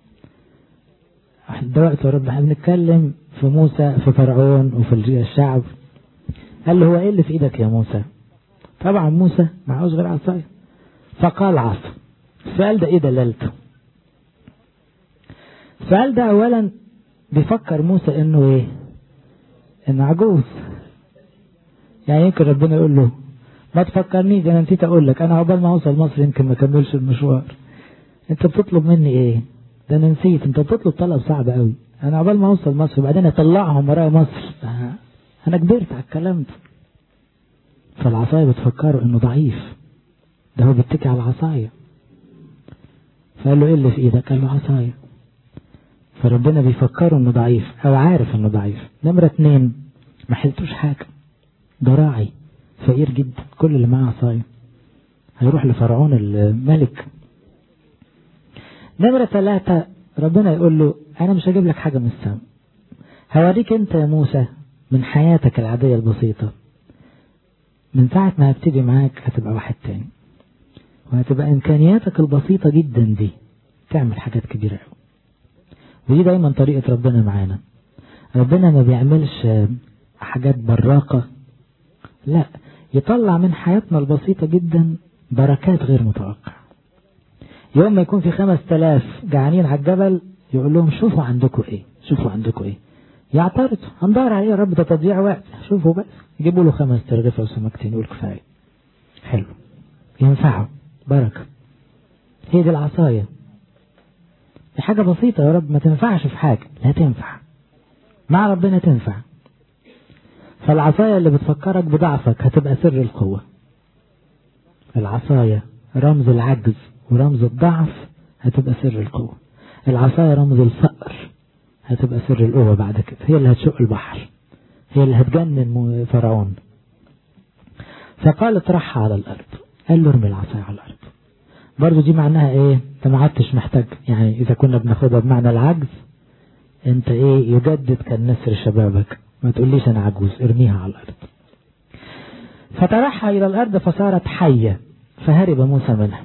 دلوقتي يا رب احنا بنتكلم في موسى، في فرعون، وفي الشعب. قال له هو ايه اللي في ايدك يا موسى؟ طبعا موسى معهوش غير عصايه. فقال عصا. السؤال ده ايه دلالته؟ السؤال ده اولا بيفكر موسى انه ايه؟ انه عجوز. يعني يمكن ربنا يقول له ما تفكرنيش، انا نسيت اقول لك، انا عقبال ما اوصل مصر يمكن ما اكملش المشوار، انت بتطلب مني ايه؟ ده انا نسيت، انت بتطلب طلب صعب قوي، انا عقبال ما اوصل مصر وبعدين اطلعهم ورايا مصر، انا كبرت على الكلام ده. فالعصايه بتفكره انه ضعيف، ده هو بيتكي على العصايه. فقال له ايه اللي في ايدك؟ قال له عصايه. فربنا بيفكره انه ضعيف او عارف انه ضعيف. نمرة 2، ما حلتوش حاجه، ده راعي فقير جدا، كل اللي معاه عصايه، هيروح لفرعون الملك. نمرة 3، ربنا يقول له انا مش هجيب لك حاجة من السماء، هوريك انت يا موسى من حياتك العادية البسيطة، من ساعة ما هبتدي معاك هتبقى واحد تاني، وهتبقى امكانياتك البسيطة جدا دي تعمل حاجات كبيرة قوي. ودي دايما طريقة ربنا معانا. ربنا ما بيعملش حاجات براقة، لا، يطلع من حياتنا البسيطة جدا بركات غير متوقعة. يوم ما يكون في 5000 جعانين على الجبل يقول لهم شوفوا عندكم ايه، شوفوا عندكم ايه، يعترضوا، هندور عليه يا رب، ده تضييع وقت، شوفوا بس، يجيبوا له 5 ترغيفة وسمكتين يقول كفاية، حلو، ينفعوا، بركة. هي دي العصاية، دي حاجة بسيطة يا رب، ما تنفعش في حاجة، لا تنفع مع ربنا، تنفع. فالعصاية اللي بتفكرك بضعفك هتبقى سر القوة. العصاية رمز العجز ورمز الضعف، هتبقى سر القوة. العصاية رمز الفقر، هتبقى سر القوة بعد كده، هي اللي هتشق البحر، هي اللي هتجنن فرعون. فقال اطرحها على الأرض، قال له ارمي العصاية على الأرض. برضو دي معناها ايه؟ انت ما عدتش محتاج، يعني اذا كنا بناخدها بمعنى العجز، انت ايه؟ يجدد كالنسر شبابك، ما تقوليش انا عجوز، ارميها على الأرض. فطرحها إلى الأرض فصارت حية، فهرب موسى منها.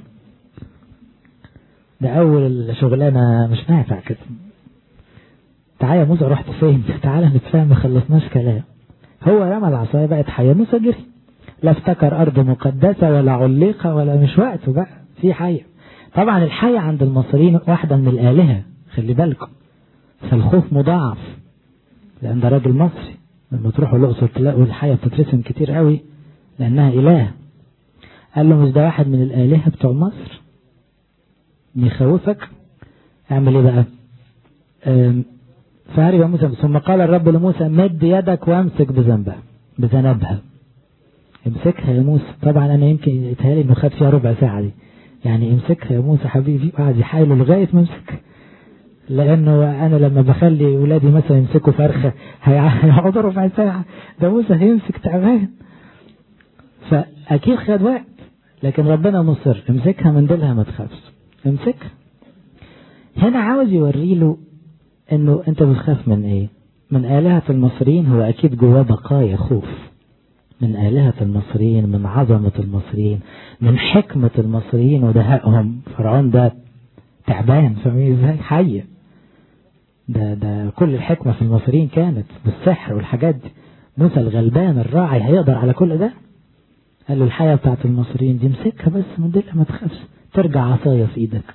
ده أول شغلانة مش نافع كده. تعالى يا موسى رحت فين؟ تعالى نتفاهم، ما خلصناش كلام. هو رمى العصاية بقت حية، موسى جري، لا افتكر أرض مقدسة ولا عليقة ولا، مش وقته بقى، في حية. طبعا الحية عند المصريين واحدة من الآلهة، خلي بالكم، فالخوف مضاعف، لأن ده راجل مصري. لما تروحوا الأقصر تلاقوا الحية بتترسم كتير قوي لأنها إله. قال له مش ده واحد من الآلهة بتوع مصر يخوفك؟ اعمل ايه بقى؟ فهرب موسى. ثم قال الرب لموسى مد يدك وامسك بذنبها. بذنبها. امسكها يا موسى. طبعا انا يمكن يتهيألي انه خد فيها ربع ساعة دي، يعني امسكها يا موسى حبيبي، وقعد يحايله لغاية ما امسك. لانه انا لما بخلي ولادي مثلا يمسكوا فرخة هيقعدوا ربع ساعة، ده موسى هيمسك تعبان. فاكيد خد وقت، لكن ربنا مصر، امسكها من ديلها ما تخافش، امسكها. هنا عاوز يوريله انه انت بتخاف من ايه؟ من آلهة المصريين. هو اكيد جواه بقايا خوف من آلهة المصريين، من عظمة المصريين، من حكمة المصريين ودهائهم. فرعون ده تعبان، فاهمين ازاي؟ حية. ده كل الحكمة في المصريين كانت بالسحر والحاجات دي. موسى الغلبان الراعي هيقدر على كل ده؟ قال له الحياة بتاعت المصريين دي امسكها بس من دلها ما تخافش، ترجع عصاية في ايدك.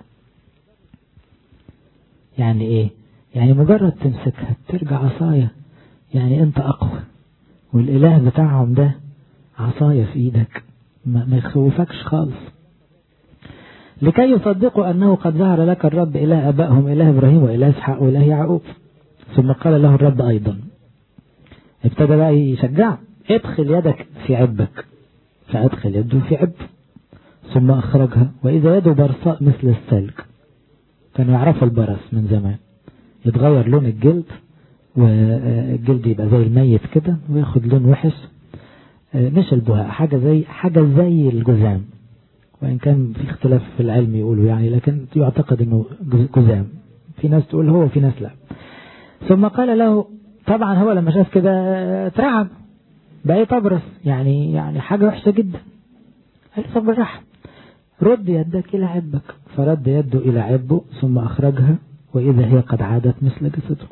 يعني ايه؟ يعني مجرد تمسكها ترجع عصاية، يعني انت اقوى، والاله بتاعهم ده عصاية في ايدك، ما يخوفكش خالص. لكي يصدقوا انه قد ظهر لك الرب اله ابائهم، اله ابراهيم واله اسحاق واله يعقوب. ثم قال له الرب ايضا، ابتدى بقى يشجع، ادخل يدك في عبك، فادخل يده في عب ثم اخرجها، واذا يده برصاء مثل الثلج. كانوا يعرفوا البرص من زمان، يتغير لون الجلد، والجلد يبقى زي الميت كده وياخد لون وحش، مش البهاء، حاجة زي الجذام، وإن كان في اختلاف في العلم يقولوا يعني، لكن يعتقد انه جذام. في ناس تقول هو وفي ناس لا. ثم قال له، طبعا هو لما شاف كده اترعب، بقى تبرص، يعني حاجة وحشة جدا. قال طب بالراحة، رد يدك إلى عبك. فرد يده إلى عبه ثم أخرجها، وإذا هي قد عادت مثل جسده.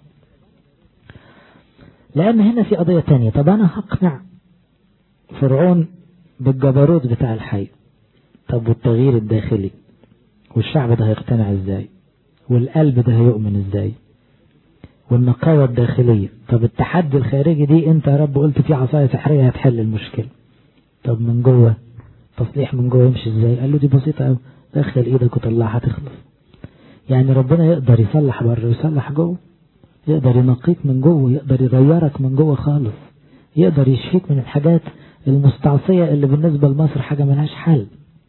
لأن هنا في قضية تانية. طب أنا هقنع فرعون بالجبروت بتاع الحي، طب والتغيير الداخلي، والشعب ده هيقتنع ازاي، والقلب ده هيؤمن ازاي، والنقاوة الداخلية، طب التحدي الخارجي دي انت يا رب قلت في عصاية سحرية هتحل المشكلة، طب من جوه تصليح من جوه يمشي ازاي؟ قال له دي بسيطة قوي، دخل ايدك وطلعها تخلص. يعني ربنا يقدر يصلح بره ويصلح جوه، يقدر ينقيك من جوه، يقدر يغيرك من جوه خالص، يقدر يشفيك من الحاجات المستعصية اللي بالنسبة لمصر حاجة ملهاش حل.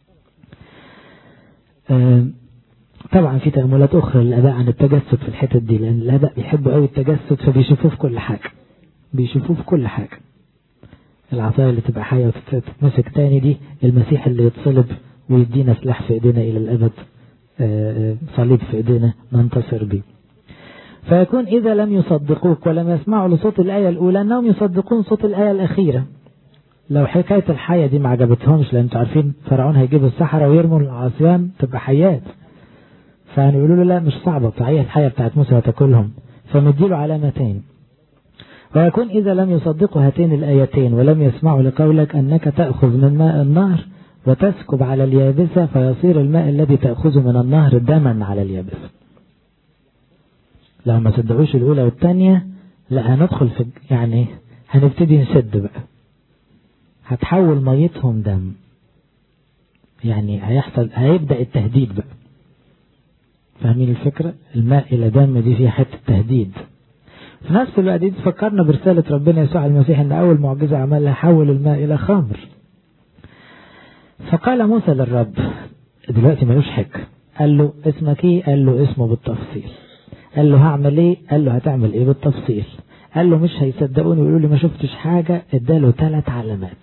طبعا في تأملات أخرى للآباء عن التجسد في الحتة دي، لأن الآباء بيحبوا قوي التجسد، فبيشوفوه في كل حاجة، بيشوفوه في كل حاجة. العصاية اللي تبقى حية وتتمسك تاني دي، المسيح اللي يتصلب ويدينا سلاح في ايدينا إلى الأبد، صليب في ايدينا ننتصر به. فيكون إذا لم يصدقوك ولم يسمعوا لصوت الآية الأولى، أنهم يصدقون صوت الآية الأخيرة. لو حكاية الحية دي ما عجبتهمش، لأن انتوا عارفين فرعون هيجيب السحرة ويرموا العصيان تبقى حيات، فهنقولوا له لا مش صعبة، صحيح الحية بتاعت موسى هتاكلهم، فمديله علامتين. ويكون إذا لم يصدقوا هاتين الآيتين ولم يسمعوا لقولك أنك تأخذ من ماء النهر وتسكب على اليابسة، فيصير الماء الذي تأخذه من النهر دما على اليابسة. لو ما صدقوش الأولى والثانية، لا هندخل في يعني هنبتدي نشد بقى، هتحول ميتهم دم، يعني هيبدأ التهديد بقى. فاهمين الفكرة؟ الماء إلى دم دي فيها حتة تهديد. في نفس الوقت دي تفكرنا برسالة ربنا يسوع المسيح، ان اول معجزة عملها حول الماء الى خمر. فقال موسى للرب، دلوقتي ملوش حك، قال له اسمك ايه؟ قال له اسمه بالتفصيل. قال له هعمل ايه؟ قال له هتعمل ايه بالتفصيل. قال له مش هيصدقوني ويقولوا لي ما شفتش حاجة. اداله 3 علامات،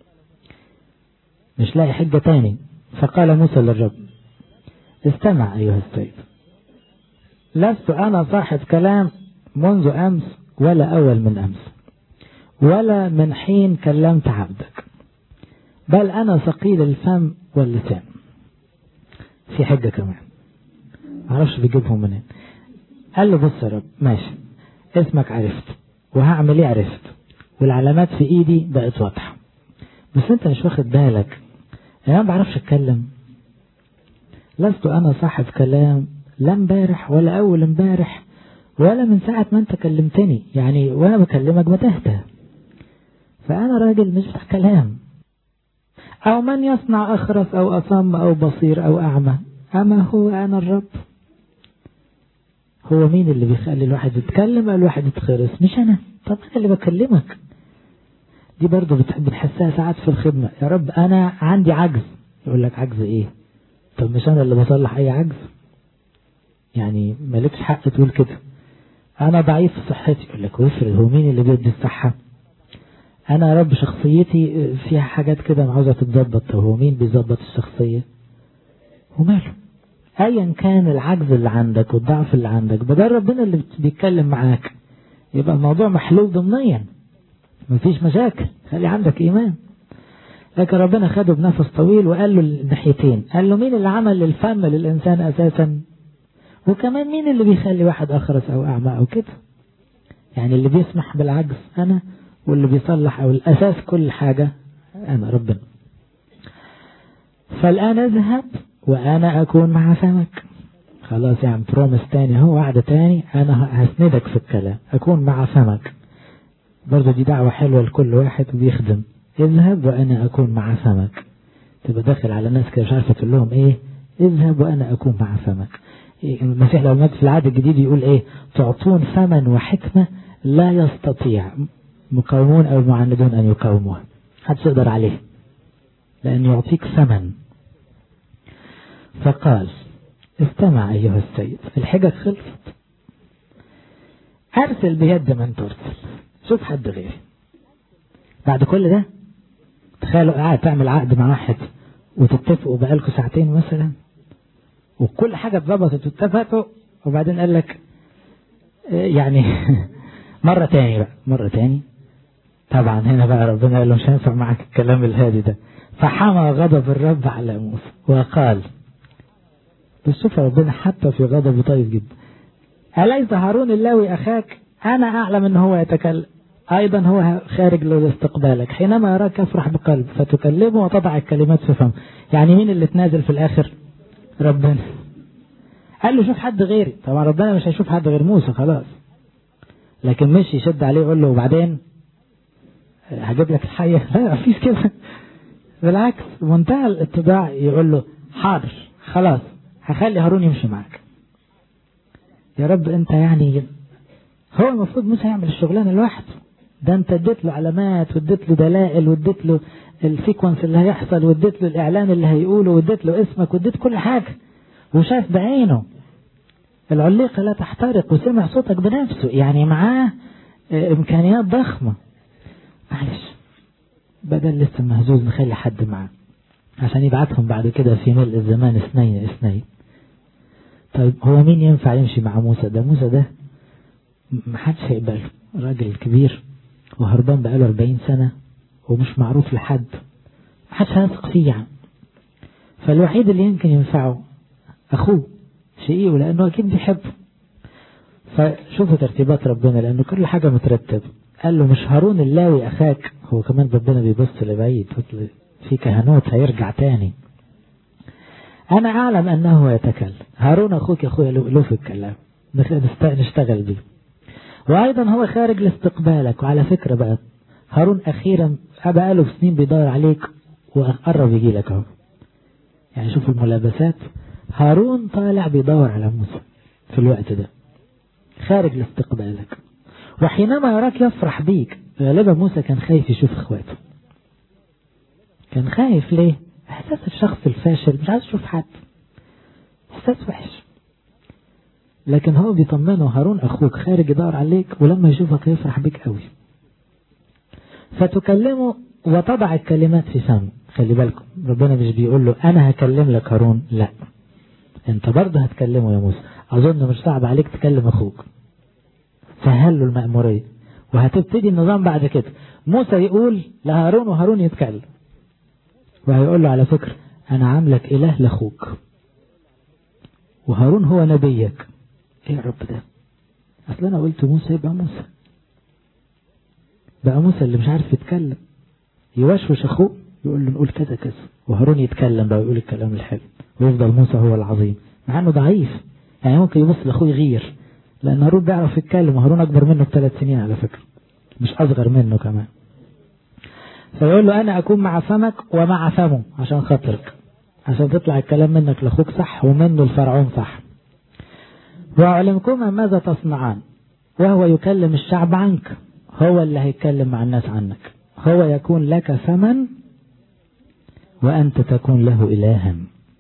مش لاقي حجة تاني. فقال موسى للرب، استمع ايها السيد، لست انا صاحب كلام منذ أمس ولا أول من أمس ولا من حين كلمت عبدك، بل أنا ثقيل الفم واللسان. في حجة كمان معرفش بيجيبهم منين. قال له بص يا رب، ماشي، اسمك عرفت، وهعمل ايه عرفت، والعلامات في ايدي بقت واضحة، بس انت مش واخد بالك انا ما بعرفش اتكلم. لست انا صاحب كلام لا امبارح ولا اول امبارح ولا من ساعة ما انت كلمتني، يعني وانا بكلمك بتهته، فانا راجل مش بتاع كلام. او من يصنع اخرس او اصم او بصير او اعمى، اما هو انا الرب. هو مين اللي بيخلي الواحد يتكلم او الواحد يتخرس؟ مش انا. طب انا اللي بكلمك. دي برضو بنحسها ساعات في الخدمة. يا رب أنا عندي عجز. يقول لك عجز إيه؟ طب مش أنا اللي بصلح أي عجز؟ يعني مالكش حق تقول كده. أنا ضعيف في صحتي. يقول لك وافرض هو مين اللي بيدي الصحة؟ أنا يا رب شخصيتي فيها حاجات كده عاوزة تتظبط. طب هو مين بيظبط الشخصية؟ وماله؟ أيا كان العجز اللي عندك والضعف اللي عندك، بدل ربنا اللي بيتكلم معاك يبقى الموضوع محلول ضمنيا، مفيش مشاكل، خلي عندك إيمان. لكن ربنا خده بنفس طويل وقال له الناحيتين. قال له مين اللي عمل الفم للإنسان أساسا، وكمان مين اللي بيخلي واحد أخرس أو أعمى أو كده. يعني اللي بيسمح بالعجز أنا، واللي بيصلح أو الأساس كل حاجة أنا ربنا. فالآن اذهب وأنا أكون مع فمك. خلاص يعني بروميس تاني، هو وعد تاني، أنا هسندك في الكلام، أكون مع فمك. برضو دي دعوة حلوة لكل واحد وبيخدم. اذهب وأنا أكون مع فمك. تبقى داخل على ناس كده مش عارفة تقول لهم إيه، اذهب وأنا أكون مع فمك. المسيح لو مات في العهد الجديد يقول إيه؟ تعطون فما وحكمة لا يستطيع مقاومون أو المعاندون أن يقاوموها. محدش يقدر عليه لأن يعطيك ثمن. فقال استمع أيها السيد، الحجج خلصت، أرسل بيد من ترسل، شوف حد غيري. بعد كل ده تخيلوا قاعد تعمل عقد مع واحد وتتفقوا بقالكوا ساعتين مثلا وكل حاجة اتظبطت واتفقوا، وبعدين قال لك يعني مرة تاني بقى، مرة تاني. طبعا هنا بقى ربنا قال له مش هينفع معك الكلام الهادي ده. فحمى غضب الرب على موسى وقال، بس شوف ربنا حتى في غضبه طيب جدا. أليس هارون اللاوي أخاك؟ أنا أعلم أنه هو يتكلم، أيضا هو خارج لاستقبالك، حينما يراك يفرح بقلب فتكلمه وتضع الكلمات في فمه. يعني مين اللي تنازل في الآخر؟ ربنا. قال له شوف حد غيري. طبعا ربنا مش هيشوف حد غير موسى خلاص، لكن مش يشد عليه يقول له وبعدين هجيب لك الحية. لا مفيش كده، بالعكس منتهى الاتباع. يقول له حاضر خلاص هخلي هارون يمشي معك. يا رب انت يعني هو المفروض موسى يعمل الشغلانة لوحده، ده انت اديت له علامات واديت له دلائل واديت له السيكونس اللي هيحصل واديت له الاعلان اللي هيقوله واديت له اسمك واديت كل حاجة، وشاف بعينه العليقة لا تحترق وسمع صوتك بنفسه. يعني معاه امكانيات ضخمة. معلش بدل لسه مهزوز نخلي حد معاه عشان يبعتهم بعد كده في ملء الزمان اثنين. طيب هو مين ينفع يمشي مع موسى ده؟ موسى ده محدش هيقبله، راجل كبير وهربان بقاله 40 سنة ومش معروف لحد، محدش هيثق فيه يعني. فالوحيد اللي يمكن ينفعه أخوه شقيقه لأنه أكيد بيحبه. فشوفوا ترتيبات ربنا لأنه كل حاجة مترتب. قال له مش هارون اللاوي أخاك، هو كمان ربنا بيبص لبعيد في كهنوت هيرجع تاني. أنا أعلم أنه يتكلم، هارون أخوك يا أخويا له في الكلام نشتغل بيه، وأيضا هو خارج لاستقبالك. وعلى فكرة بقى هارون أخيرا بقاله سنين بيدور عليك وقرب يجي لك اهو. يعني شوفوا الملابسات، هارون طالع بيدور على موسى في الوقت ده خارج لاستقبالك، وحينما يراك يفرح بيك. غالبا موسى كان خايف يشوف اخواته. كان خايف ليه؟ احساس الشخص الفاشل مش عايز يشوف حد، احساس وحش. لكن هو بيطمنه هارون اخوك خارج يدور عليك ولما يشوفك يفرح بيك قوي. فتكلمه وتضع الكلمات في فمه. خلي بالكم ربنا مش بيقول له انا هكلم لك هارون، لا انت برضه هتكلمه يا موسى. اظن مش صعب عليك تكلم اخوك، سهل له المأمورية وهتبتدي النظام بعد كده. موسى يقول لهارون وهارون يتكلم، وهيقول له على فكرة انا عاملك اله لاخوك وهارون هو نبيك. ايه يا رب ده؟ اصل انا قلت موسى يبقى موسى، بقى موسى اللي مش عارف يتكلم يوشوش اخوه يقول له نقول كذا كذا، وهارون يتكلم بقى ويقول الكلام الحلو، ويفضل موسى هو العظيم مع انه ضعيف. يعني ممكن يبص لاخوه يغير لان هارون بيعرف يتكلم، وهارون اكبر منه ب3 سنين على فكرة، مش اصغر منه كمان. فيقول له انا اكون مع فمك ومع فمه عشان خاطرك، عشان تطلع الكلام منك لاخوك صح ومنه الفرعون صح. واعلمكم ماذا تصنعان، وهو يكلم الشعب عنك، هو اللي هيتكلم مع الناس عنك. هو يكون لك فمن وأنت تكون له إلها.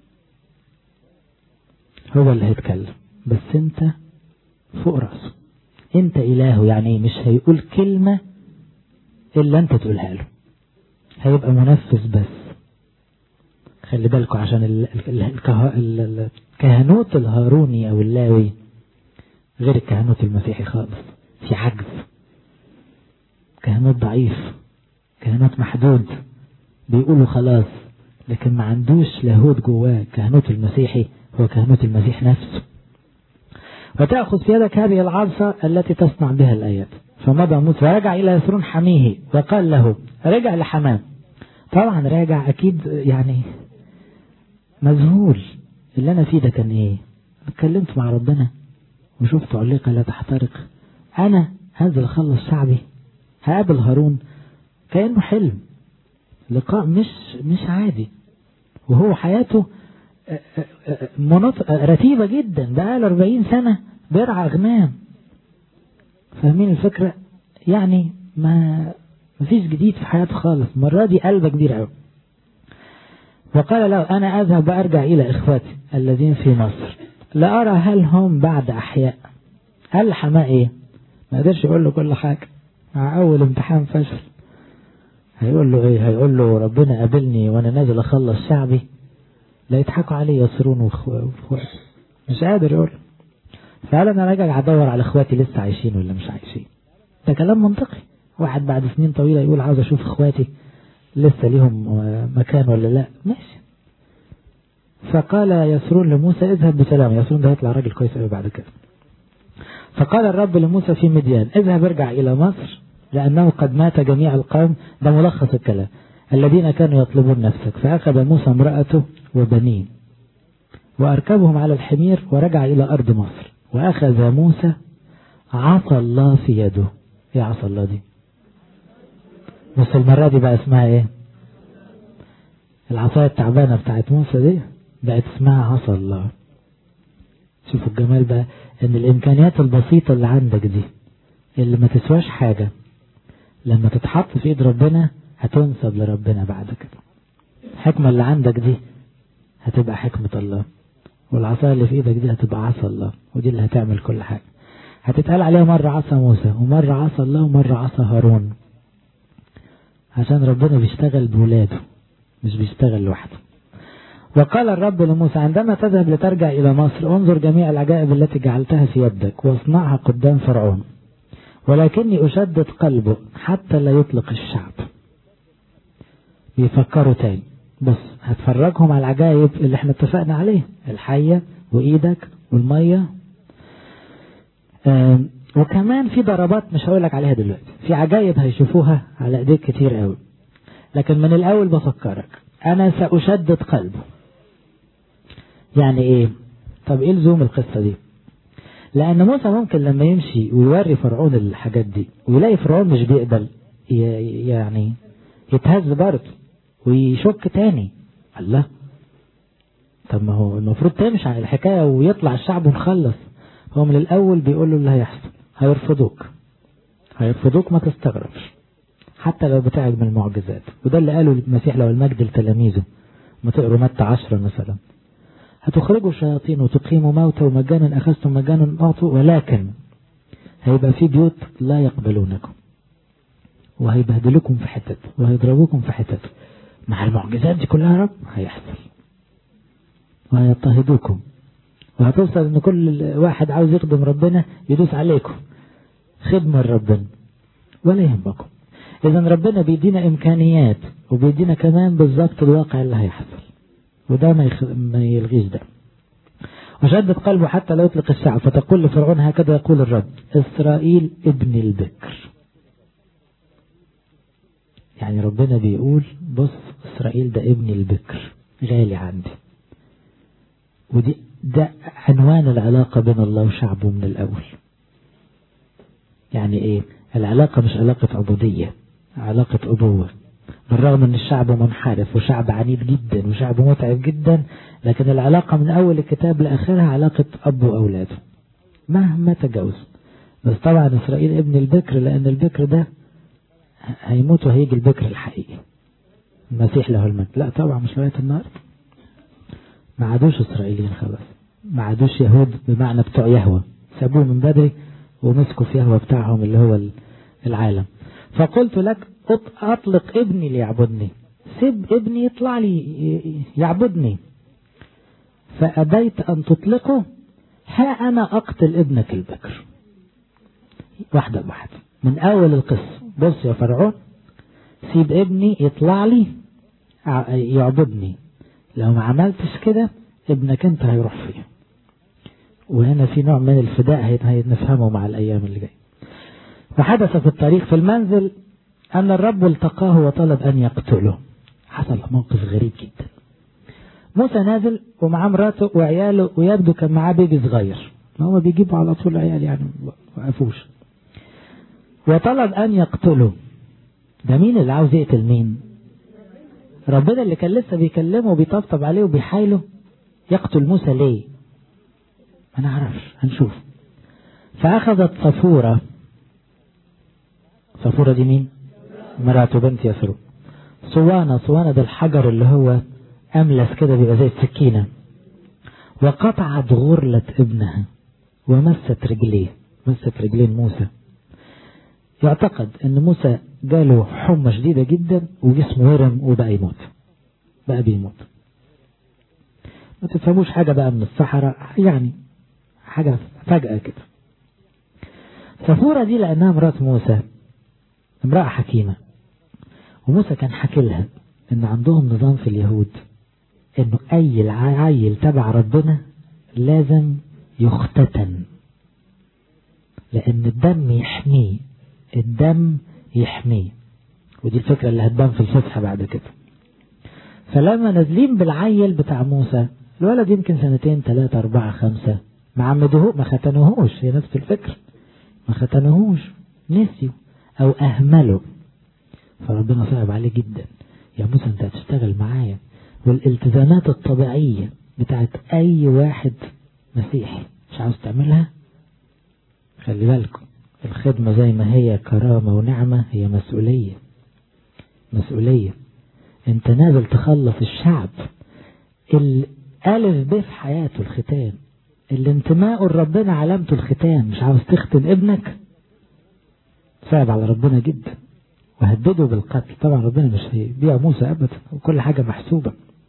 هو اللي هيتكلم بس أنت فوق رأسه، أنت إله. يعني مش هيقول كلمة إلا أنت تقولها له، هيبقى منفذ بس. خلي بالكم عشان الكهنوت الهاروني أو اللاوي غير الكهنوت المسيحي خالص، في عجز، كهنوت ضعيف، كهنوت محدود، بيقولوا خلاص لكن ما عندوش لاهوت جواه. كهنوت المسيحي هو كهنوت المسيح نفسه. وتأخذ في يدك هذه العصا التي تصنع بها الآيات. فمضى موسى ورجع إلى يثرون حميه وقال له، رجع لحماه طبعا، راجع أكيد يعني مذهول. اللي أنا فيه ده كان إيه؟ اتكلمت مع ربنا وشفت عليقة لا تحترق، أنا هنزل أخلص شعبي، هقابل هارون كأنه حلم، لقاء مش عادي، وهو حياته رتيبة جدا، بقاله 40 سنة بيرعى أغنام. فاهمين الفكرة؟ يعني ما فيش جديد في حياته خالص. مرة دي قلبة كبيرة قوي. وقال له أنا أذهب وأرجع إلى إخواتي الذين في مصر لأرى هل هم بعد أحياء. قال حماه إيه؟ ما قدرش يقول له كل حاجة، مع أول امتحان فشل. هيقول له إيه؟ هيقول له ربنا قابلني وأنا نازل أخلص شعبي؟ لا يضحكوا عليه يصرون وإخواتي، مش قادر يقول. فقال أنا راجع أدور على إخواتي لسه عايشين ولا مش عايشين. ده كلام منطقي، واحد بعد سنين طويلة يقول عاوز أشوف إخواتي لسه ليهم مكان ولا لا. ماشي. فقال يسرون لموسى اذهب بسلام. يسرون ده هيطلع راجل كويس قوي بعد كده. فقال الرب لموسى في مديان اذهب ارجع إلى مصر لأنه قد مات جميع القوم. ده ملخص الكلام. الذين كانوا يطلبون نفسك. فأخذ موسى امرأته وبنيه وأركبهم على الحمير ورجع إلى أرض مصر. وأخذ موسى عصا الله في يده. ايه عصا الله دي؟ بس المرة دي بقى اسمها ايه؟ العصاية التعبانة بتاعت موسى دي بقت اسمها عصا الله. شوفوا الجمال بقى، ان الامكانيات البسيطة اللي عندك دي اللي ما تسواش حاجة لما تتحط في ايد ربنا هتنسب لربنا بعد كده. الحكمة اللي عندك دي هتبقى حكمة الله، والعصاية اللي في ايدك دي هتبقى عصا الله، ودي اللي هتعمل كل حاجة. هتتقال عليها مرة عصا موسى ومرة عصا الله ومرة عصا هارون، عشان ربنا بيشتغل بولاده مش بيشتغل لوحده. وقال الرب لموسى عندما تذهب لترجع إلى مصر انظر جميع العجائب التي جعلتها في يدك واصنعها قدام فرعون، ولكني أشدد قلبه حتى لا يطلق الشعب. بيفكروا تاني، بس هتفرجهم على العجائب اللي احنا اتفقنا عليه، الحية وإيدك والمية. وكمان في ضربات مش هقولك عليها دلوقتي، في عجائب هيشوفوها على ايديك كتير قوي، لكن من الأول بفكرك أنا سأشدد قلبه. يعني إيه؟ طب إيه لزوم القصة دي؟ لأن موسى ممكن لما يمشي ويوري فرعون الحاجات دي ويلاقي فرعون مش بيقبل يعني يتهز برضه ويشك تاني. الله، طب ما هو المفروض تمشي على الحكاية ويطلع الشعب ونخلص. هو من الأول بيقول له اللي هيحصل هيرفضوك ما تستغربش حتى لو بتاعك من المعجزات. وده اللي قاله المسيح لو المجد لتلاميذه، ما تقروا متى 10 مثلا، هتخرجوا الشياطين وتقيموا موتى ومجانا أخذتم مجانا أعطوا، ولكن هيبقى في بيوت لا يقبلونكم وهيبهدلوكم في حتت وهيضربوكم في حتت. مع المعجزات دي كلها رب هيحصل، وهيضطهدوكم، وهتوصل ان كل واحد عاوز يخدم ربنا يدوس عليكم خدمة ربنا ولا يهمكم. إذا ربنا بيدينا إمكانيات وبيدينا كمان بالضبط الواقع اللي هيحصل، وده ما يلغيش ده. وشدد قلبه حتى لا يطلق الشعب. فتقول لفرعون هكذا يقول الرب إسرائيل ابن البكر. يعني ربنا بيقول بص إسرائيل ده ابن البكر غالي عندي. ده عنوان العلاقة بين الله وشعبه من الأول. يعني إيه؟ العلاقة مش علاقة عبودية، علاقة أبوة. بالرغم ان الشعب منحرف وشعب عنيد جدا وشعب متعب جدا، لكن العلاقة من اول الكتاب لاخرها علاقة اب واولاده مهما تجاوز. بس طبعا اسرائيل ابن البكر، لان البكر ده هيموت وهيجي البكر الحقيقي المسيح له المجد. لا طبعا مش لغاية النهاردة، ما عادوش إسرائيليين خلاص، ما عادوش يهود بمعنى بتوع يهوه، سابوه من بدري ومسكوا في يهوه بتاعهم اللي هو العالم. فقلت لك أطلق ابني ليعبدني، سيب ابني يطلع لي يعبدني، فأبيت أن تطلقه، ها أنا أقتل ابنك البكر. واحدة بواحدة من أول القصة. بص يا فرعون، سيب ابني يطلع لي يعبدني، لو ما عملتش كده ابنك انت هيروح فيه. وهنا في نوع من الفداء هنفهمه مع الأيام اللي جاية. وحدث في الطريق في المنزل أن الرب التقاه وطلب أن يقتله. حصل موقف غريب جدا. موسى نازل ومعاه مراته وعياله، ويبدو كان معاه بيبي صغير، ما هو بيجيبوا على طول عيال يعني ما وقفوش. وطلب أن يقتله. ده مين اللي عاوز يقتل مين؟ ربنا اللي كان لسه بيكلمه وبيطبطب عليه وبيحايله. يقتل موسى ليه؟ ما نعرفش، هنشوف. فأخذت صفورة. صفورة دي مين؟ مراته بنت يثرب. صوانة ده الحجر اللي هو أملس كده بيبقى زي السكينة. وقطعت غرلة ابنها ومست رجليه، مست رجلين موسى. يعتقد ان موسى جاله حمى شديدة جدا وجسمه ورم وبقى يموت، بقى بيموت. ما تفهموش حاجة بقى من الصحراء، يعني حاجة فجأة كده. صفورة دي لأنها مرات موسى، امرأة حكيمة، وموسى كان حكي لها ان عندهم نظام في اليهود انه اي عيل تبع ربنا لازم يختتن، لان الدم يحميه، الدم يحميه. ودي الفكرة اللي هتبان في الفصحى بعد كده. فلما نازلين بالعيل بتاع موسى، الولد يمكن 2 3 4 5، ما ختنوهوش، هي نفس الفكرة، ما ختنوهوش، نسيوا او اهملوا. فربنا صعب عليه جدا، يا موسى انت هتشتغل معايا، والالتزامات الطبيعية بتاعت اي واحد مسيحي مش عاوز تعملها. خلي بالكم، الخدمة زي ما هي كرامة ونعمة، هي مسؤولية. انت نازل تخلص الشعب، الالف ب في حياته الختان، اللي انتماءه لربنا علامته الختان. مش عاوز تختن ابنك، صعب على ربنا جدا، وهدده بالقتل. طبعا ربنا مش هيبيع موسى ابدا، وكل حاجة محسوبة.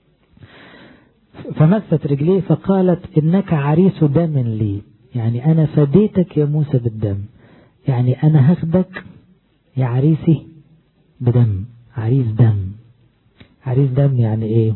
فمست رجليه فقالت انك عريس دم لي، يعني انا فديتك يا موسى بالدم، يعني انا هاخدك يا عريسي بدم. عريس دم يعني ايه؟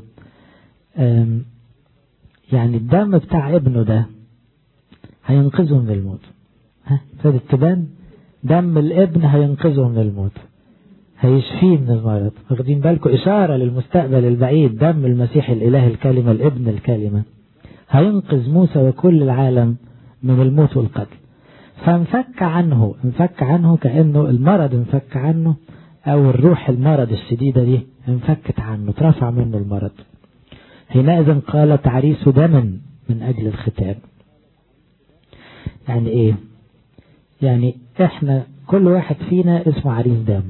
يعني الدم بتاع ابنه ده هينقذه من الموت. ابتدت تبان، دم الابن هينقذه من الموت، هيشفيه من المرض. واخدين بالكم؟ إشارة للمستقبل البعيد. دم المسيح الإله الكلمة، الابن الكلمة، هينقذ موسى وكل العالم من الموت والقتل. فانفك عنه كأنه المرض انفك عنه، أو الروح المرض الشديدة دي انفكت عنه، ترفع منه المرض. حينئذ قالت عريس دم من أجل الختان. يعني إيه؟ يعني إحنا كل واحد فينا اسمه عريس دم،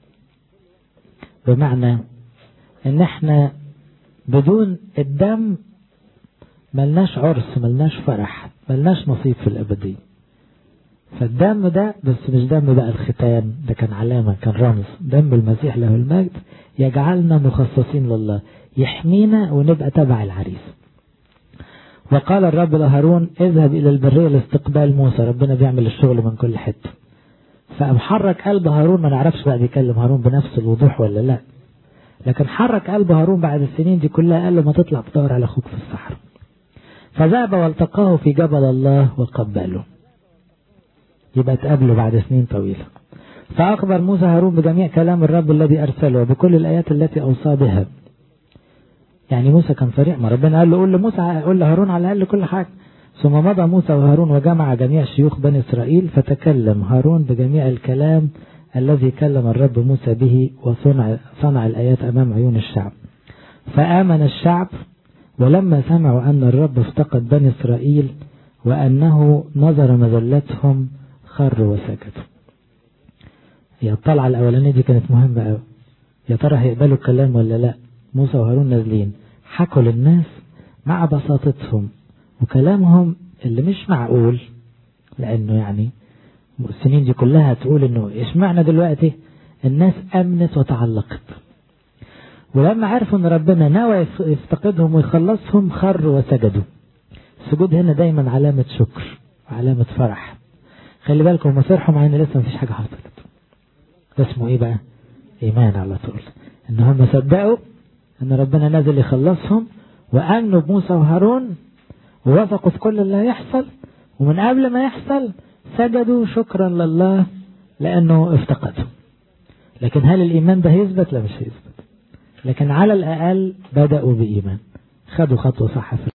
بمعنى إن إحنا بدون الدم ملناش عرس، ملناش فرح، ملناش نصيب في الأبدية. فالدم ده بس مش دم بقى الختان، ده كان علامة، كان رمز. دم المسيح له المجد يجعلنا مخصصين لله، يحمينا ونبقى تبع العريس. وقال الرب لهارون اذهب إلى البرية لاستقبال موسى. ربنا بيعمل الشغل من كل حتة. فأحرك قلب هارون، ما نعرفش بقى بيكلم هارون بنفس الوضوح ولا لا، لكن حرك قلب هارون بعد السنين دي كلها، قال له ما تطلع تدور على أخوك في الصحراء. فذهب والتقاه في جبل الله وقبله. يبقى تقابله بعد سنين طويلة. فأخبر موسى هارون بجميع كلام الرب الذي أرسله وبكل الآيات التي أوصى بها. يعني موسى كان صريح، ما ربنا قال له قول لهارون على الأقل كل حاجة. ثم مضى موسى وهارون وجمع جميع شيوخ بني إسرائيل، فتكلم هارون بجميع الكلام الذي كلم الرب موسى به، وصنع الآيات أمام عيون الشعب. فآمن الشعب، ولما سمعوا أن الرب افتقد بني إسرائيل وأنه نظر مذلتهم خروا وسجدوا. هي الطلعة الأولانية دي كانت مهمة أوي. يا ترى هيقبلوا الكلام ولا لا؟ موسى وهارون نازلين حكوا للناس مع بساطتهم وكلامهم اللي مش معقول، لأنه يعني السنين دي كلها تقول إنه اشمعنى دلوقتي الناس أمنت وتعلقت. ولما عرفوا إن ربنا ناوي يفتقدهم ويخلصهم خروا وسجدوا. السجود هنا دايما علامة شكر وعلامة فرح. خلي بالكم هم فرحوا مع إن لسه مفيش حاجة حصلت. ده اسمه إيه بقى؟ إيمان على طول. إن هم صدقوا إن ربنا نازل يخلصهم وآمنوا بموسى وهارون ووثقوا في كل اللي هيحصل، ومن قبل ما يحصل سجدوا شكرا لله لأنه افتقدهم. لكن هل الإيمان ده هيثبت؟ لا مش هيثبت. لكن على الأقل بدأوا بإيمان، خدوا خطوة صح في